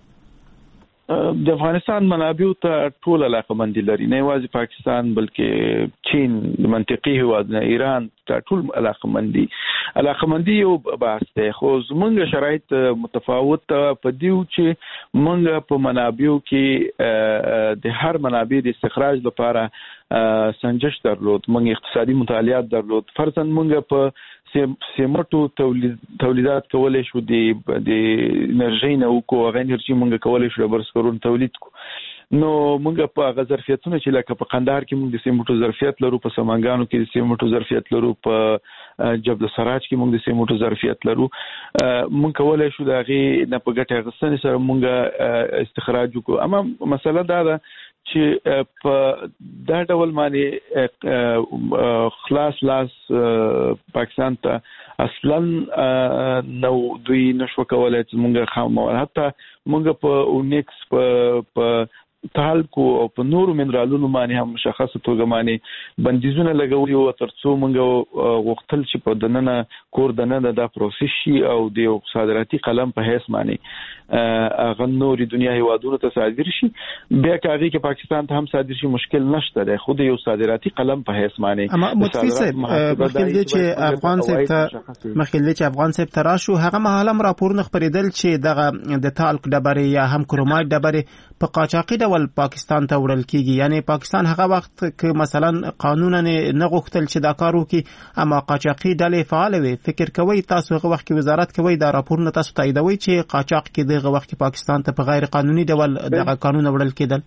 د افغانستان منابع ته ټول علاقمندي لري، نه یوازې پاکستان بلکې چین، منطقي هیواد نه ایران ته ټول علاقمندي. علاقمندي یو بحث دی، خو زمونږ شرایط متفاوت په دیو چې مونږ په منابعو کې د هر منابع د استخراج لپاره سنجش درلود، مونږ اقتصادي مطالعات درلود. فرضاً مونږ په سیمټو تولید تولیدات کولای شو د د انرژي نه وکړو، هغه انرژي مونږ کولای شو د برسکرون تولید کو. نو مونږ په هغه ظرفیتونه چې لکه په قندهار کې مونږ د سیمټو ظرفیت لرو، په سمنګانو کې د سیمټو ظرفیت لرو، په جبل سراج کې مونږ د سیمټو ظرفیت لرو، مونږ کولای شو د هغه نه په ګټه اخیستنې سره مونږ استخراج وکړو. اما مسله دا ده چې په دا ډول باندې خلاص لاس پاکستان ته اصلا نو دوی نشو کولای چې مونږ خام حتی مونږ په اونیکس په تالکو او په نورو منرالونو باندې هم مشخصه توګه باندې بندیزونه لګولي او ترڅو مونږ غوښتل چې په دننه کور دننه دا پروسس شي او د یو صادراتي قلم په هیڅ باندې هغه نوري دنیا هیوادونو ته صادر شي. بیا کاږي چې پاکستان ته هم صادر شي مشکل نشته ده، خو د یو صادراتي قلم په هیڅ باندې. اما متفق مخکې چې افغان صاحب ته مخکې چې افغان صاحب ته راشو، هغه مهاله راپور نه خبرېدل چې دغه د تالک ډبرې یا هم کرومایټ ډبرې په قاچاقي ډول پاکستان ته وړل کیږي؟ یعنی پاکستان هغه وخت چې مثلا قانونا نه غوښتل چې دا کار وکړي اما قاچاقي ډلې فعال وي، فکر کوي تاسو هغه وخت کې وزارت کوي دا راپورونه تاسو تاییدوي چې قاچاق کې دغه وخت کې پاکستان ته په غیر قانوني ډول دغه قانون وړل کېدل؟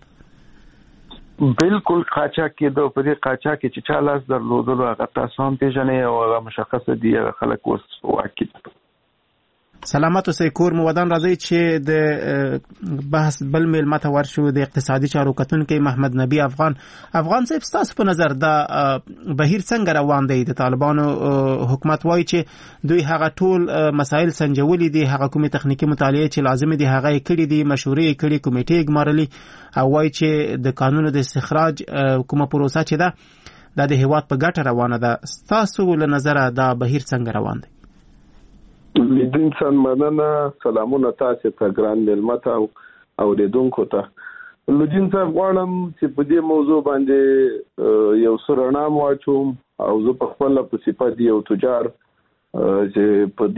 بالکل قاچاق کېدو. په دې قاچاق کې چې چا لاس درلودلو هغه تاسو هم پیژنئ او هغه مشخصه دي، هغه خلک اوس واقع دي. سلامت اوسئ. کور مو ودان. راځي چې د بحث بل میل ماته ورشو د اقتصادي چارو کتونکي محمد نبی افغان. افغان صاحب تاسو په نظر دا بهیر څنګه روان دی؟ د طالبانو حکومت وایي چې دوی هغه ټول مسایل سنجولي دي، هغه کومې تخنیکی مطالعه چې لازم دي هغه یې کړي دي، مشورې یې کړي، کمیټې یې ګمارلي، او وایي چې د قانون د استخراج کومه پروسه چې ده دا د هیواد په ګټه روانه ده. تاسو له نظره دا بهیر څنګه روان دی؟ لیدون سان مننه. سلامونه تاسو ته ګران ملمت او اوریدونکو ته. لودین صاحب غواړم چې په دې موضوع باندې یو سرنا واچوم او زه په خپل په صفات یو تجار چې په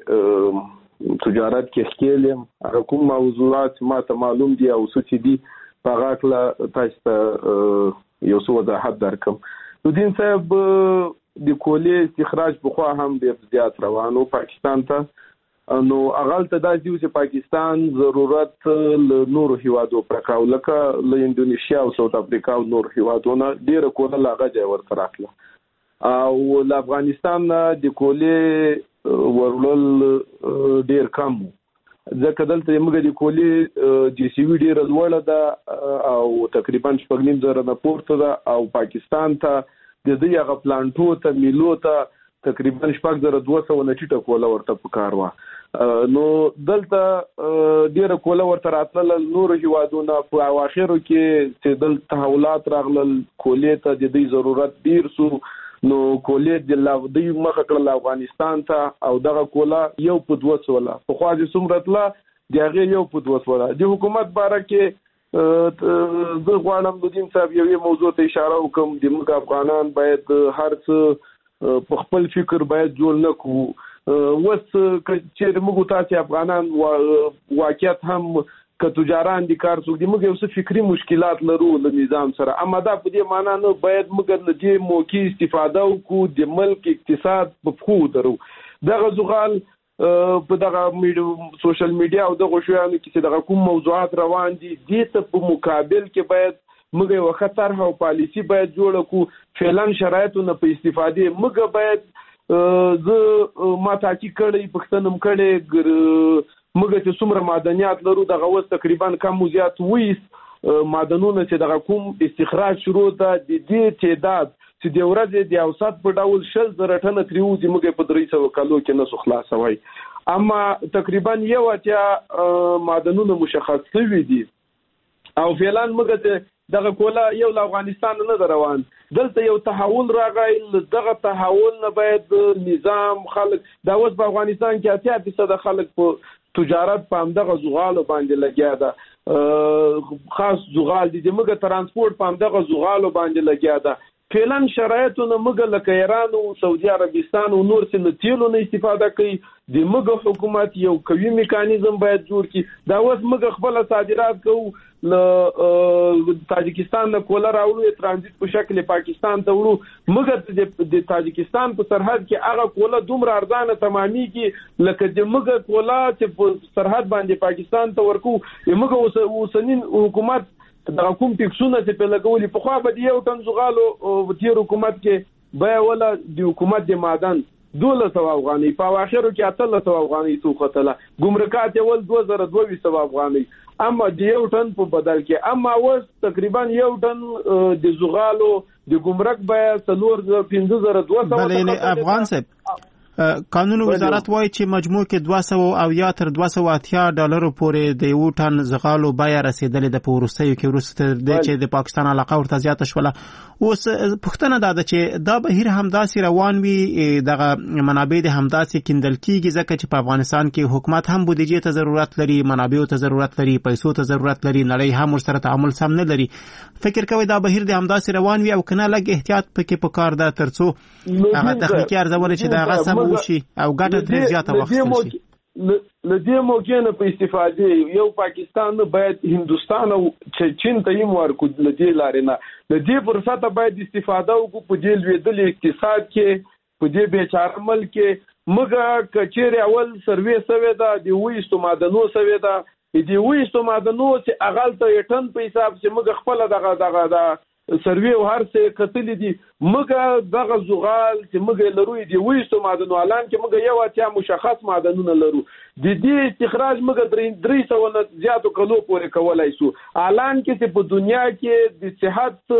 دې تجارت کې ښکېلم، هغه کوم موضوعات ما ته معلوم دي او څه دي په هغه کله تاسو ته یو څه وضاحت درکم. لودین صاحب د کولې استخراج بخوا هم ډېر زیات روانو پاکستان ته، نو اغلته دا دی چې پاکستان ضرورت له نورو هیوادو پرکاو لکه له انډونیشیا او ساوث افریقا او نور هیوادونو ډېر کوله لاغه ځای ورته راکله، او له افغانستان د کولې ورول ډېر کم، ځکه دلته موږ د کولې جی سی وی ډېر لوړه ده او تقریبا شپږ نیم زره نه پورته ده، او پاکستان ته د دې هغه پلانټو ته میلو ته تقریبا شپږ زره دوه سوه نه ټیټه کوله ورته پکار وه. نو دلته ډېره کوله ورته راتلله نورو هیوادونه په اواخرو کې چې دلته تحولات راغلل، کولې ته د دې ضرورت ډېر سو، نو کولې د دوی مخه کړله افغانستان ته او دغه کوله یو په دوه سوله پخوا چې څومره تله د هغې یو په دوه سوله. د حکومت باره کې زه غواړم لودین صاحب یوې موضوع ته اشاره وکړم، د موږ افغانان باید هر څه په خپل فکر باید جوړ نه کړو. اوس چې موږ تاسې افغانان واقعیت هم که تجاران دي کار څوک دي موږ یو څه فکري مشکلات لرو له نظام سره، اما دا په دې معنا نه باید موږ له دې موقع استفاده وکړو، د ملک اقتصاد په پښو ودرو. دغه زغال په دغه سوشل میډیا او دغه شیانو کې چې دغه کوم موضوعات روان دي دې ته په مقابل کې باید موږ یو ښه طرح او پالیسي باید جوړه کړو، فعلا شرایطو نه په استفادې موږ باید زه ما تحقیق کړی پوښتنه م کړې موږ چې څومره معدنیات لرو دغه اوس تقریبا کم و زیات ویست معدنونه چې دغه کوم استخراج شروع ده د دې تعداد چې د ورځې د اوسط په ډول شل زره ټنه ترې وځي موږ په درې سوه کالو کې نسو خلاصوی، اما تقریبا یو اتیا معدنونه مشخص شوي دي او فعلا موږ ته دغه کوله یو له افغانستان نه ده روان، دلته یو تحول راغی، دغه تحول نه باید نظام خلک دا اوس په افغانستان کې اتیا فیصده خلک په تجارت په همدغه زغالو باندې لګیا ده، خاص زغال دي موږ ترانسپورت په همدغه زغالو باندې لګیا ده. فعلا شرایطو نه موږ لکه ایران او سعودي عربستان او نور څه له تیلو نه استفاده کوي، د موږ حکومت یو قوي میکانیزم باید جوړ کړي. دا اوس موږ خپل صادرات کوو له تاجکستان نه کوله راوړو ترانزیت په شکل پاکستان ته وړو، موږ د تاجکستان په سرحد کې هغه کوله دومره ارزانه تمامېږي لکه د موږ کوله چې په سرحد باندې پاکستان ته ورکو. موږ اوسنی حکومت دغه کوم ټیکسونه چې په لګولي پخوا به د یو ټن زغالو تیر حکومت کې بیه وله د حکومت د معدن دولس سوه افغانۍ، په اواخرو کې اتلس سوه افغانۍ وختله، ګمرکات یې ول دوه زره دوه ویشت سوه افغانۍ، اما د یو ټن په بدل کې اما اوس تقریبا یو ټن د زغالو د ګمرک بیه څلور زره پنځه زره دوه سوه. بلې افغان صاحب قانون وزارت وایي چې مجموع کې دوه سوه او یا تر دوه سوه اتیا ډالرو پورې د یو ټن زغالو بیه رسیدلې ده په وروستیو کې، وروسته تر دې چې د پاکستان علاقه ورته زیاته شوله. اوس پوښتنه دا ده چې دا بهیر همداسې روان وي، دغه منابع د همداسې کیندل کیږي ځکه چې په افغانستان کې حکومت هم بودیجې ته ضرورت لري، منابعو ته ضرورت لري، پیسو ته ضرورت لري، نړۍ هم ورسره تعامل سم نه لري. فکر کوي دا بهیر د همداسې روان وي او کنه لږ احتیاط پکې پکار ده ترڅو هغه تخنیکي ارزونه چې دا هغه سم وشي او ګټه ترې زیاته واخیستل شي؟ لدې موقع نه په استفادې یو پاکستان باید هندستان او چین ته یې ورکو لدې لارې نه لدې فرصت باید استفاده وکړو په دې لویدل اقتصاد کې په دې بیچاره ملک کې مګه کچېره اول سروې سوي دا دی وېستو مادنو سوي دا دی وېستو مادنو چې اغال ته ټن په حساب چې مګه خپل دغه دغه دا سروې هر څه کتل دي مګه دغه زغال چې مګه لرو دی وېستو مادنو اعلان کې مګه یو اتیا مشخص مادنونه لرو د دې استخراج مګه درې سو نه زیاتو کلو پورې کولای شو اعلان کې چې په دنیا کې د صحت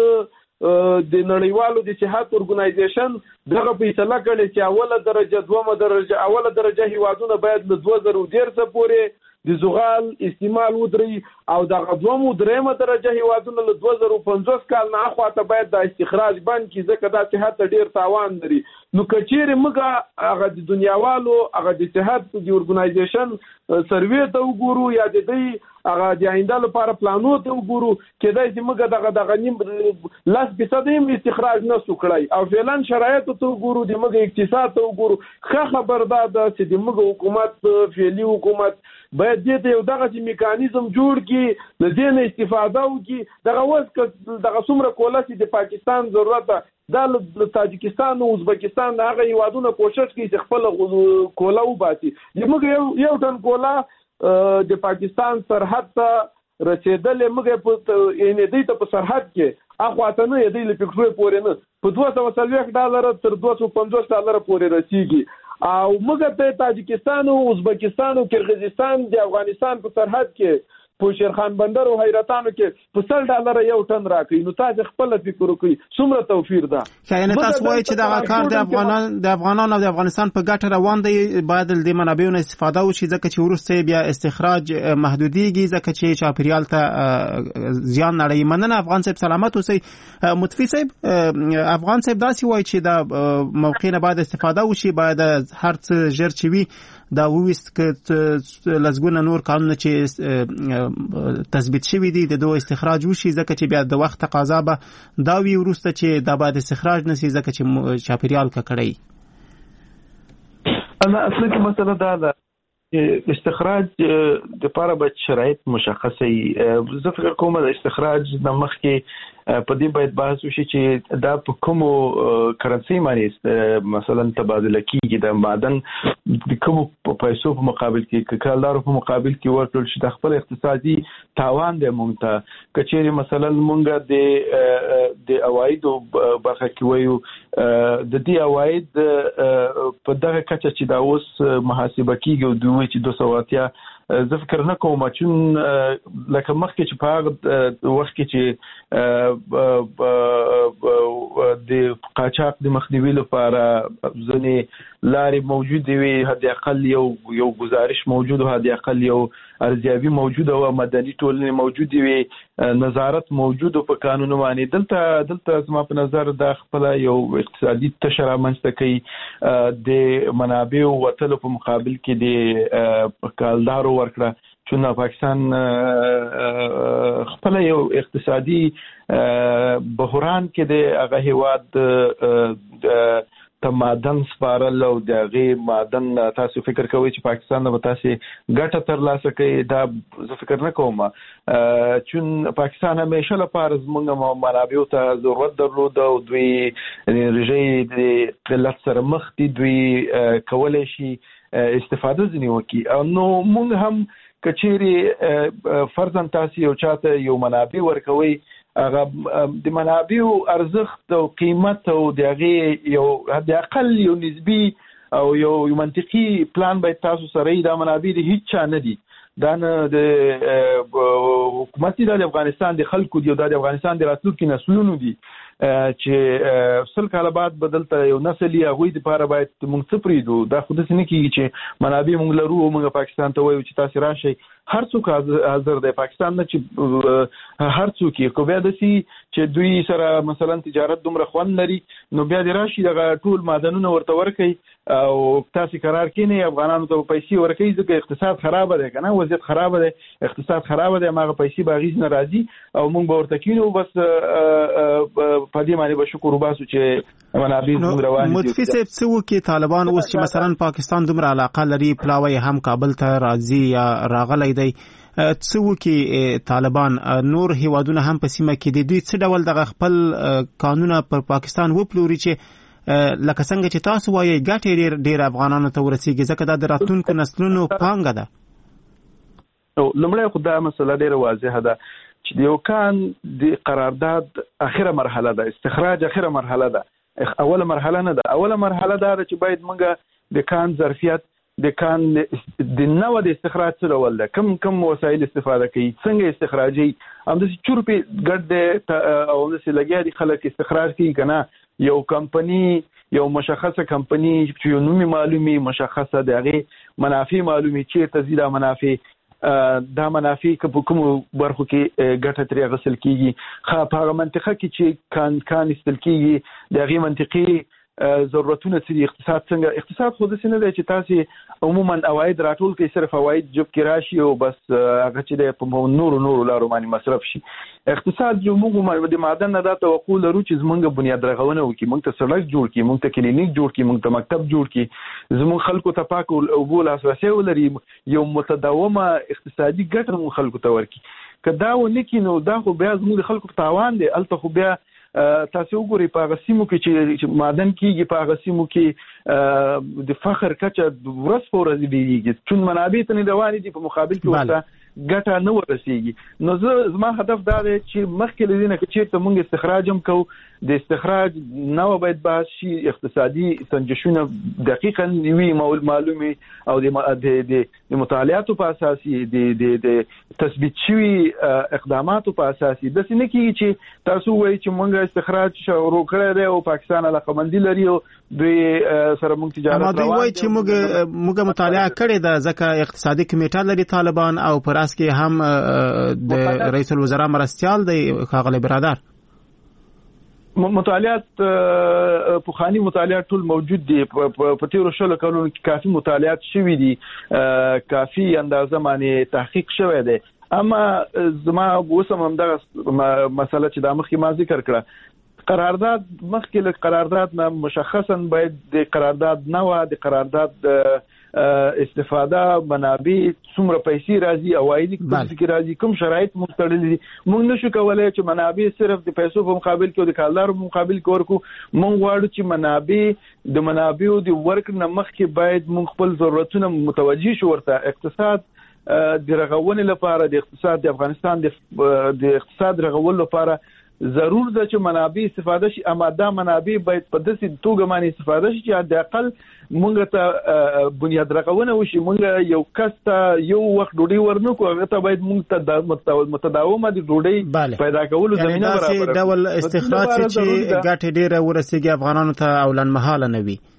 د نړیوالو د صحت اورګنایزیشن دغه فیصله کړې چې اوله درجه دومره درجه اوله درجه هیوادونه باید له دوه زره ډیرسه پورې د زغال استعمال ودري او دغه دومره درېمه درجه هیوادونه له دوه زره پنځوس کال نه اخواته باید د استخراج بند کی ځکه د صحت ډیر تاوان لري نو کچېره موږ هغه د دنیاوالو هغه د صحت د اورګنایزیشن سروې ته وګورو یا د دې هغه د آینده لپاره پلانو ته وګورو کېدای چې موږ دغه دغه نیم لاس فیصد هم استخراج نه سوکړای او فعلا شرایط ته وګورو د موږ اقتصاد ته وګورو ښه خبردار ده چې د موږ حکومت فعلی حکومت باید دې ته یو دغه میکانیزم جوړ کړي د دې نه استفاده وکړي دغه وس دغه څومره کوله چې د پاکستان ضرورت ده د تاجکستان او ازبکستان هغه هیوادونه کوشش کوي چې خپل کوله وباسي موږ یو یو ټن کوله د پاکستان سرحد ته رسیدلې موږ په ان دې ته په سرحد کې اخواته نه دې له پکټوي پورې نه په دوه سوه څلوېښت ډالر تر دوه سوه پنځوس ډالر پورې رسیږي او موږ ته تاجکستان او ازبکستان او کرغیزستان د افغانستان په سرحد کې په شیرخان بندر او حیرتانو کې په سل ډالر یو ټن راکړي نو تاسو خپل فکر وکړئ څومره توفیر ده یعنی تاسو وایي چې دا کار د افغانان د افغانانو او د افغانستان په ګټه روان دی باید د منابعونو استفاده وشي ځکه چې وروسته بیا استخراج محدودیږي ځکه چې چاپیریال ته زیان نړۍ مننه افغان صاحب سلامت اوسئ متفی صاحب افغان صاحب داسې وایي چې دا موقع نه باید استفاده وشي باید هر څه ژر چې وي دا وویست که لزګونه نور قانون چې تثبیت شوی دی د دوه استخراج وشي ځکه چې بیا د وخت تقاضا به دا وی وروسته چې دا باید استخراج نشي ځکه چې چاپیریال ککړی انا اصلا کې مسله دا ده استخراج د لپاره به شرایط مشخصه وي زه فکر کوم د استخراج د مخ کې په دې باید بحث وشي چې دا په کومو کرنسي باندې مثلا تبادله کیږي د معدن د کومو پیسو په مقابل کې کالدارو په مقابل کې ورکړل شي د خپل اقتصادي تاوان د مونږ ته کچېری مثلا مونږ د د اوایدو برخه کې وایو د دې اواید په دغه کچه چې دا اوس محاسبه کیږي او دوی چې دوه سوه اتیا زه فکر نه کوم چې لکه مخکې چې په هغه وخت کې چې د قاچاق د مخنیوي لپاره ځینې لارې موجودې وي حد اقل یو یو گزارش موجود او حد اقل یو ارزیابي موجوده او مدني ټولنې موجودې وي نظارت موجود په قانون باندې دلته دلته زما په نظر دا خپل یو اقتصادي تشر رامنځته کوي د منابع وتلو په مقابل کې د کالدارو ورکړه چې پاکستان خپل یو اقتصادي بحران کې د هغه هیواد ته معدن سپارل او دغه معدن تاسو فکر کوئ چې پاکستان به تاسو ګټه ترلاسه کوي دا زه فکر نه کوم چې پاکستان همیشه لپاره زموږ منابع ته ضرورت درلود او دوی رژې د قلت سره مخ دي دوی کولای شي استفاده ځنی وکي او نو موږ هم کچېری فرضاً تاسو یو چاته یو منابع ورکوي هغه د منابع ارزښت او قیمت او دغه یو حد اقل یو نسبی او یو منطقي پلان باید تاسو سره دا منابع د هیڅ چا نه دي دا نه د حکومت د افغانستان د خلکو دی او د افغانستان د راتلونکو نسلونو دي چې سل کاله بعد بدلته یو نسلی هغوی لپاره باید موږ څه پرېږدو دا خو داسې نه کېږي چې منابع موږ لرو او موږ پاکستان ته وایو چې تاسو راشئ هر څوک حاضر دی پاکستان نه چې هر څوک یې کو بیا د سي چې دوی سره مثلا تجارت دومره خوان لري نو بیا د راشي دغه ټول معدنونه ورته ورکړي او تاسو قرار کینی افغانانو ته پیسې ورکړي ځکه اقتصاد خراب دی کنه وضعیت خراب دی اقتصاد خراب دی ماغه پیسې باغیز نه راځي او موږ به ورته کینو بس په دې باندې به شکر وباسو چې منابع موږ روان دي متفق صاحب څه وکي طالبان اوس چې مثلا پاکستان دومره علاقه لري پلاوی هم کابل ته راځي یا راغلی دی څه وکي طالبان نور هیوادونه هم په سیمه کې دي دوی څه ډول دغه خپل قانون پر پاکستان وپلوري چې لکه څنګه چې تاسو وایي ګټې ډېر ډېر افغانانو ته ورسیږي ځکه دا د راتلونکو نسلونو پانګه ده نو لمړی خو دا مسله ډېره واضحه ده چې یو کان د قرارداد اخره مرحله ده استخراج اخره مرحله ده اوله مرحله نه ده اوله مرحله ده چې باید موږ د کان ظرفیت د کان د نوو د استخراج څه ډول ده کم کم وسایل استفاده کوي څنګه استخراجي هم د چورپی ګډ او د لګیا دي خلک استخراج کوي کنه یو کمپنی یو مشخصه کمپنی چې نومي معلومي مشخصه دغه منافع معلومي چې تزيدا منافع دا منافع په کوم برخو کې ګټه ترې غسل کیږي خا په منطقه کې چې کان کان استل کیږي دغه منطقي ضرورتونه چې اقتصاد څنګه اقتصاد خو د سینې دی چې تاسو عموما اواید راټول کې صرف اواید جب کې راشي او بس هغه چې په نور نور لارو باندې مصرف شي اقتصاد جو موږ د معدن نه دا توقع لرو چې زمونږ بنیاد رغونه وکړي موږ ته سړک جوړ کړي موږ ته کلینیک جوړ کړي موږ ته مکتب جوړ کړي زموږ خلکو ته پاک او بول اساسي ولري یو متداومه اقتصادي ګټه موږ خلکو ته ورکړي کدا و نکې نو دا خو بیا زموږ خلکو په تاوان دی الته خو بیا تاسو وګورئ په غسیمو کې چې معدن کېږي په غسیمو کې د فخر کچه ورځ په ورځ دیږي چون منابع ته نه دوانې دي په مقابل کې ورته ګټه نه ورسیږي نو زه زما هدف دا دی چې مخکې لدینه کې چیرته موږ استخراج هم کوو د استخراج نو باید بحث شي اقتصادي سنجشونه دقیقاً وي معلومي او د د مطالعاتو په اساس د د تثبیت شوی اقداماتو په اساس د سینې کې چې تاسو وایي چې موږ استخراج شروع کړی دی او پاکستان علاقمندي لري او دوی سره موږ تجارت روان دوی وایي چې موږ موږ مطالعه کړې ده ځکه اقتصادي کمیټه لري طالبان او پر اس کې هم د رئیس الوزرا مرستيال دی ښاغلی برادر مطالعات پوخانی مطالعات ټول موجود دي په تیرو شلو کلونو کې کافي مطالعات شوي دي کافي اندازه باندې تحقیق شوی دی اما زما وسم هم دا مسله چې د مخکې ما ذکر کړه قرارداد مخکې له قرارداد نه مشخصا باید د قرارداد نه و د قرارداد استفاده منابع څومره پیسې راځي او عاید کې راځي کوم شرایط مستړل دي موږ نشو کولای چې منابع صرف د پیسو په مقابل کې او د کالدارو په مقابل کې ورکو موږ غواړو چې منابع د منابع د ورک نه مخکې باید موږ خپل ضرورتونه متوجي شو ورته اقتصاد د رغونې لپاره د اقتصاد د افغانستان د اقتصاد رغول لپاره ضرور ده چې منابع استفاده شي اما دا منابع باید په داسې توګه باندې استفاده شي چې د اقل مونږ ته بنیاد رغونه وشي مونږ یو کس ته یو وخت ډوډۍ ورنکو هغه ته باید مونږ ته متداومه د ډوډۍ پیدا کولو زمينه برابر دا ډول استخراج چې ګټه ډیره ورسیږي افغانانو ته او لنمحاله نه وي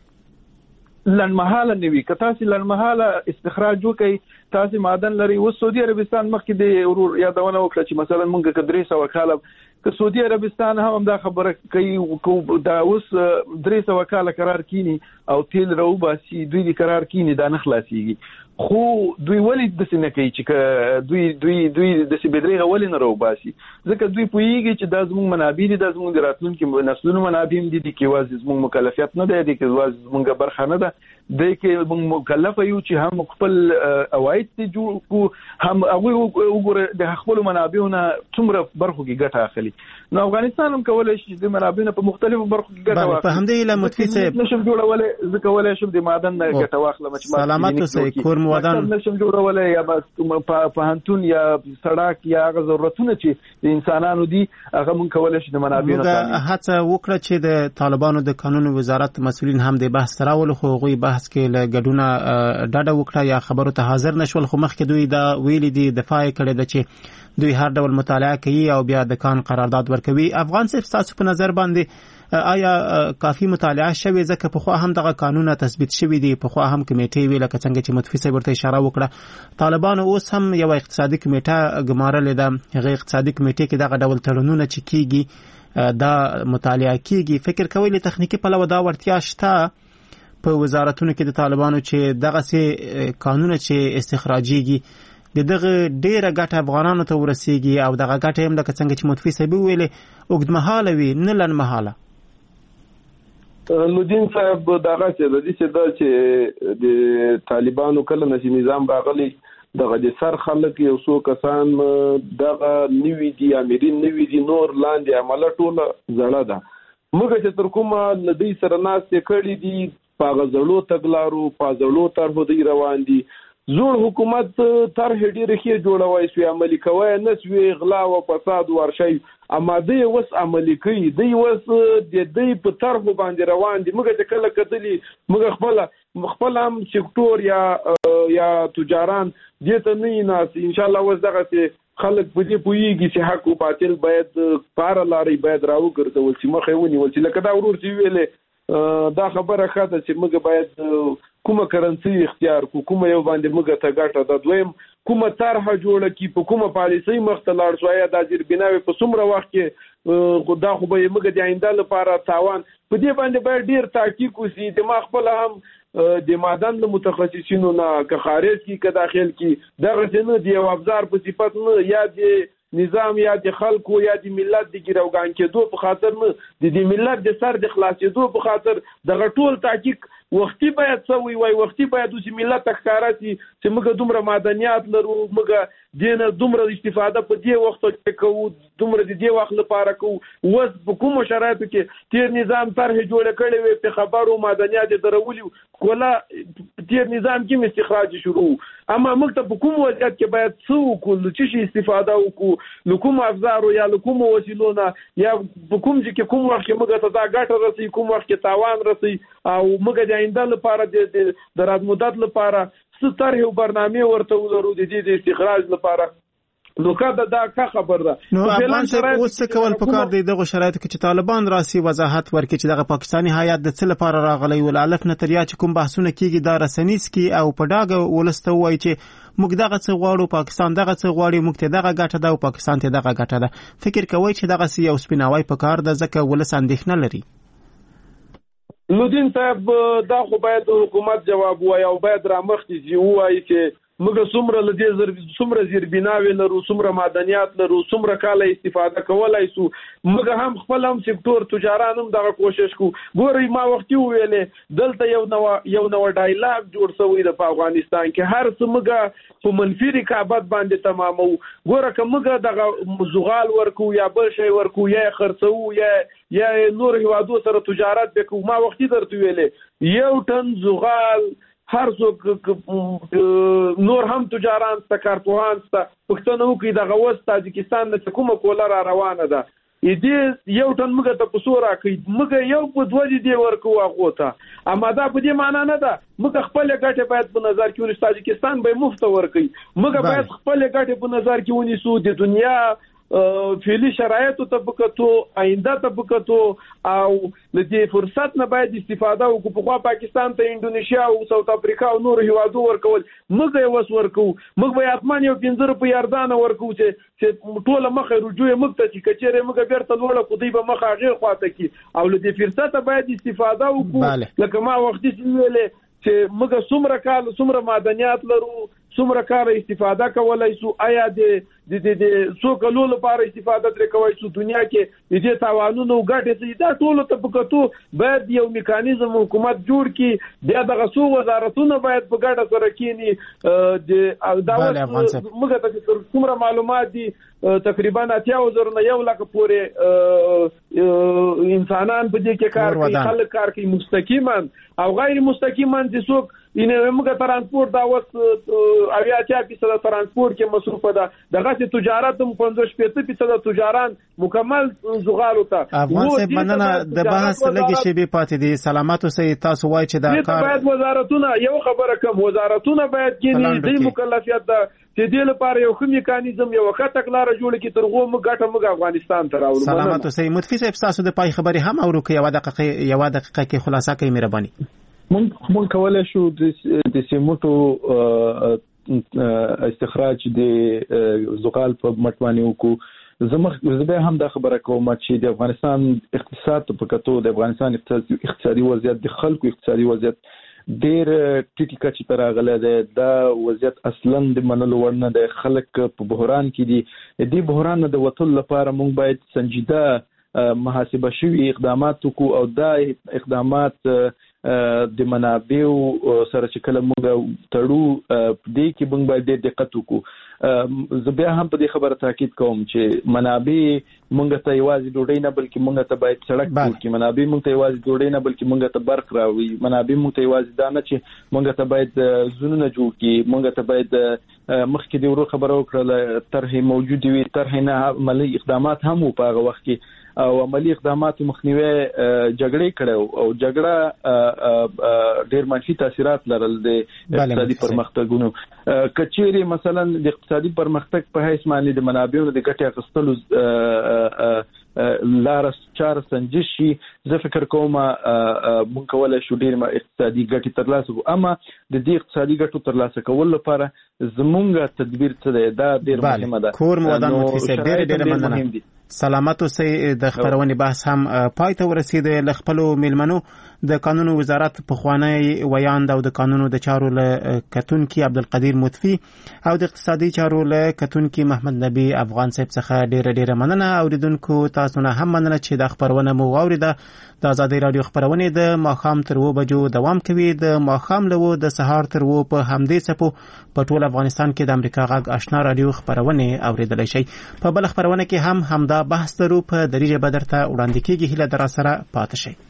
لنمحاله نه وي که تاسو لنمحاله استخراج وکړئ تاسو معدن لري و سعودي عربستان مخکې د ورور یادونه وکړه چې مثلا مونږ کدرې سو کاله که سعودي عربستان هم دا خبره کوي دا اوس درې سو کاله قرار کینی او تیل راو باسي دوی د قرار کینی دا نه خلاصيږي خو دوی ولې د سینې کوي چې دوی دوی دوی د سیبدري غولې نه راو باسي ځکه دوی پوېږي چې د زموږ منابع دي د زموږ راتلونکو نسلونو منابع دي چې واځي زموږ مکلفیت نه دی چې واځي زموږ برخه نه ده د کې موږ مکلف یو چې هم خپل اواید ته جوړ کو هم هغه وګوره د خپل منابعونو څومره برخو کې ګټه اخلي نو افغانستان هم کولای شي د منابعونو په مختلفو برخو کې ګټه واخلي په همدې له متفق صاحب نشم جوړولای ځکه ولای شم د معدن نه ګټه واخلم چې سلامت اوسئ کور مودان نشم جوړولای یا په پهنتون یا سړک یا هغه ضرورتونه چې د انسانانو دي هغه مونږ کولای شي د منابعونو ته هڅه وکړه چې د طالبانو د قانون وزارت مسؤلین هم د بحث راول خو غوي بحث کې له ګډونه ډاډه وکړه یا خبرو ته حاضر نشول خو مخکې دوی دا ویلي دي دفاع کړي د چې دوی هر ډول مطالعه کوي او بیا د کان قرارداد ورکوي افغان صاحب تاسو په نظر باندې آیا کافي مطالعه شوی ځکه په خو هم دغه قانون تثبیت شوی دی په خو هم کمیټې ویل کڅنګ چې متفق صاحب ورته اشاره وکړه طالبان اوس هم یو اقتصادي کمیټه ګمارلې ده هغه اقتصادي کمیټې کې دغه ډول تړونونه چې کیږي دا مطالعه کیږي فکر کوي له تخنیکی په لور دا ورتیا شته په وزارتونو کې د طالبانو چې دغه سي قانون چې استخراجيږي د دغه ډیره ګټه افغانانو ته ورسیږي او دغه ګټه هم لکه څنګه چې متفق صاحب ویلې اوږدمهاله وي نه لنډمهاله. لودین صاحب دغه چې د دې چې د طالبانو کله نشي نظام راغلي دغه د سر خلک یو څو کسان دغه نیوي دي امرین نیوي دي نور لاندې عمله ټوله زړه ده موږ چې تر کومه لدی سره ناس کړي دي په غزلو تګلارو په غزلو طرحو دی روان دي زوړ حکومت طرح ډیره ښه جوړوي سوی عملي کوي نه سوی غلا او فساد ورشي اما دوی وس عملي کوي دوی وس د دوی په طرح باندې روان دي موږ چې کله کتلی موږ خپل خپل هم سکتور یا یا تجاران دې ته نه ناس ان شاء الله وس دغه خلک په دې پوېږي چې حق او باطل باید پار لاري باید راو ګرځول چې مخه ونیول چې لکه دا ورور چې ویلې دا خبره خاطر چې موږ باید کومه کرنسي اختیار کو کومه یو باندې موږ ته ګټه د دویم کومه طرحه جوړه کی په کومه پالیسي مختلار شویا د اجر بناوي په څومره وخت کې خدا خو به موږ د آینده لپاره تاوان په دې باندې باید ډیر تحقیق وشي د ما خپل هم د مادن له متخصصینو نه که خارج کی که داخل کی دغه څه دی او ابزار په صفت نه یا د نظام یا د خلکو یا د ملت د ګیروګان کېدو په خاطر نه د ملت د سر د خلاصېدو په خاطر دغه ټول تحقیق وختي باید سوي وای وختي باید د ملت ښکارا شي چې موږ دومره معدنیات لرو موږ دینه دومره استفاده په دې وخت کې کوو دومره د دې وخت لپاره کوو وس په کوم شرایطو کې تیر نظام طرح جوړ کړي وي په خبرو معدنیات درولي کوله تیر نظام کې استخراج شروع اما موږ ته په کوم وضعیت کې باید څو کول چې استفاده وکړو نو کوم افزار یا کوم وسیلونه یا کوم چې کوم وخت کې موږ ته دا ګټه رسي کوم وخت کې تاوان رسي او موږ د آینده لپاره د دراد مدت لپاره ستاره او برنامه ورته ولرو د دې د استخراج لپاره نو کله دا کا خبر ده نو افغان صاحب اوس څه کول پکار دی دغه شرایطو کې چې طالبان راسي وضاحت ورکړي چې دغه پاکستاني هیات د څه لپاره راغلی ول الف نتریا چې کوم بحثونه کیږي دا رسنیس کی او په داګه ولسته وای چې موږ دغه څه غواړو پاکستان دغه څه غواړي موږ ته دغه ګټه ده او پاکستان ته دغه ګټه ده فکر کوي چې دغه سی یو سپیناوی پکار ده ځکه ولس اندېښنه لري. لودین صاحب دا خو باید حکومت جواب وایي او باید را مخکې ځي وایي چې موږ څومره لدې زر څومره زیربناوي لرو څومره معدنیات لرو څومره کاله استفاده کولای سو موږ هم خپل هم سکتور تجاران هم دغه کوشش کو ګوري ما وختي ویلې دلته یو نو یو نو ډایلاګ جوړ شوی د افغانستان کې هر څه موږ په منفي رقابت باندې تمامو ګوره که موږ دغه زغال ورکو یا بل شی ورکو یا خرڅو یا یا نور هوادو سره تجارت وکړو ما وختي درته ویلې یو ټن زغال هر څوک نور هم تجاران ست کارپوهان ست پښتنو کې د غوښ تاجکستان نه کومه کوله را روانه ده دې یو ټن موږ ته پسو راکې موږ یو په دوه دي ورکو هغه ته اما دا په دې معنی نه ده موږ خپل ګټه باید په نظر کې ونیسو تاجکستان به مفت ورکې موږ باید خپل ګټه په نظر کې ونیسو د دنیا فعلی شرایطو طبقتو آینده طبقتو او لدې فرصت نه باید استفاده وکړو په خوا پاکستان ته انډونیشیا او ساوث افریقا او نور هیوادو ورکول موږ یې وس ورکو موږ به اتمان یو پنځه روپۍ اردانه ورکو چې چې ټوله مخه رجوع موږ ته چې کچېره موږ بیرته لوړه خو دوی به مخه غیر خواته کی او لدې فرصت باید استفاده وکړو لکه ما وختي ویلې چې موږ څومره کال څومره معدنیات لرو څومره کار استفاده کولای سو آیا د د د څو کلو لپاره استفاده تر کوي سو دنیا کې د دې توانونو غټه سي دا ټول ته پکتو باید یو میکانیزم حکومت جوړ کی د دغه سو وزارتونو باید په ګډه سره کینی د دا موږ ته څومره معلومات دي تقریبا اتیا وزر نه یو لک پورې انسانان په دې کې کار کوي خلک کار کوي مستقیما او غیر مستقیما چې څوک اینه موږ ترانسپورت دا وس اویا اتیا فیصد ترانسپورت کې مصرف ده دغه تجارت هم پنځوس فیصد تجاران مکمل زغال وته افغان صاحب مننه د بحث لګي شی به پاتې دي سلاماتو سي تاسو وای چې دا کار باید وزارتونه یو خبره کوم وزارتونه باید کې دې مکلفیت ده چې دې لپاره یو ښه میکانیزم یو وخت کلاره جوړ کی ترغو موږ ګټه موږ افغانستان ته راوړو. سلاماتو سي متفي صاحب تاسو د پای خبري هم اورو کې یو دقیقه یو دقیقه کې خلاصه کوي مهرباني. مونږ مونږ کولای شو د سیمټو استخراج د زغال په مټوانی وکړو. زموږ زه هم دا خبره کوم چې د افغانستان اقتصاد په کتو د افغانستان اقتصادي وضعیت د خلکو اقتصادي وضعیت ډېر ټیټی کچې ته راغلی دی. دا وضعیت اصلا د منلو وړ نه دی. خلک په بحران کې دي. دې بحران نه د وتلو لپاره موږ باید سنجیده محاسبه شوي اقدامات وکړو او دا اقدامات د منابعو سره چې کله موږ تړو دې کې موږ باید ډېر دقت وکړو. زه بیا هم په دې خبره تاکید کوم چې منابع موږ ته یوازې ډوډۍ نه بلکې موږ ته باید سړک جوړ کړي. منابع موږ ته یوازې ډوډۍ نه بلکې موږ ته برق راوړي. منابع موږ ته یوازې دا نه چې موږ ته باید زونونه جوړ کړي. موږ ته باید مخکې د ورو خبره وکړه طرحې موجودې وي طرحې نه عملي اقدامات هم په هغه وخت کې او عملی اقدامات مخنیوي جګړې کړو او جګړه ډېر منفي تاثیرات لرل د اقتصادي پرمختګونو. کچېری مثلا د اقتصادي پرمختګ په هیڅ معنی د منابعونو د ګټې اخیستلو لار چار سنجش شي. زه فکر کوم مونږ کولای شو ډېر اقتصادي ګټې ترلاسه کړو. اما د دې اقتصادي ګټو ترلاسه کول لپاره زمونږ تدبیر څه دی دا ډېر مهمه ده. کور مودان مفتی ډېر ډېر مننه. سلاماتو سي د خبرونې بحث هم پای ته ورسید. ل خپل میلمنو د قانون وزارت په خوانی ویاند او د قانونو د چارو له کتونکي عبدالقدیر متفي او د اقتصادي چارو له کتونکي محمد نبی افغان صاحب څخه ډېر ډېر مننه. اوریدونکو تاسو نه هم مننه چې د خبرونه مو واوریده. د آزادۍ رادیو خبرونه د ماخام تر و بجو دوام کوي. د ماخام له د سهار تر و په همدې چپو په ټول افغانستان کې د امریکا غږ آشنا رادیو خبرونه اوریدلای شي. په بل خبرونه کې هم همدا بحث درو په دریجه بدرته وړاندې کیږي. هله در سره پاتې شي.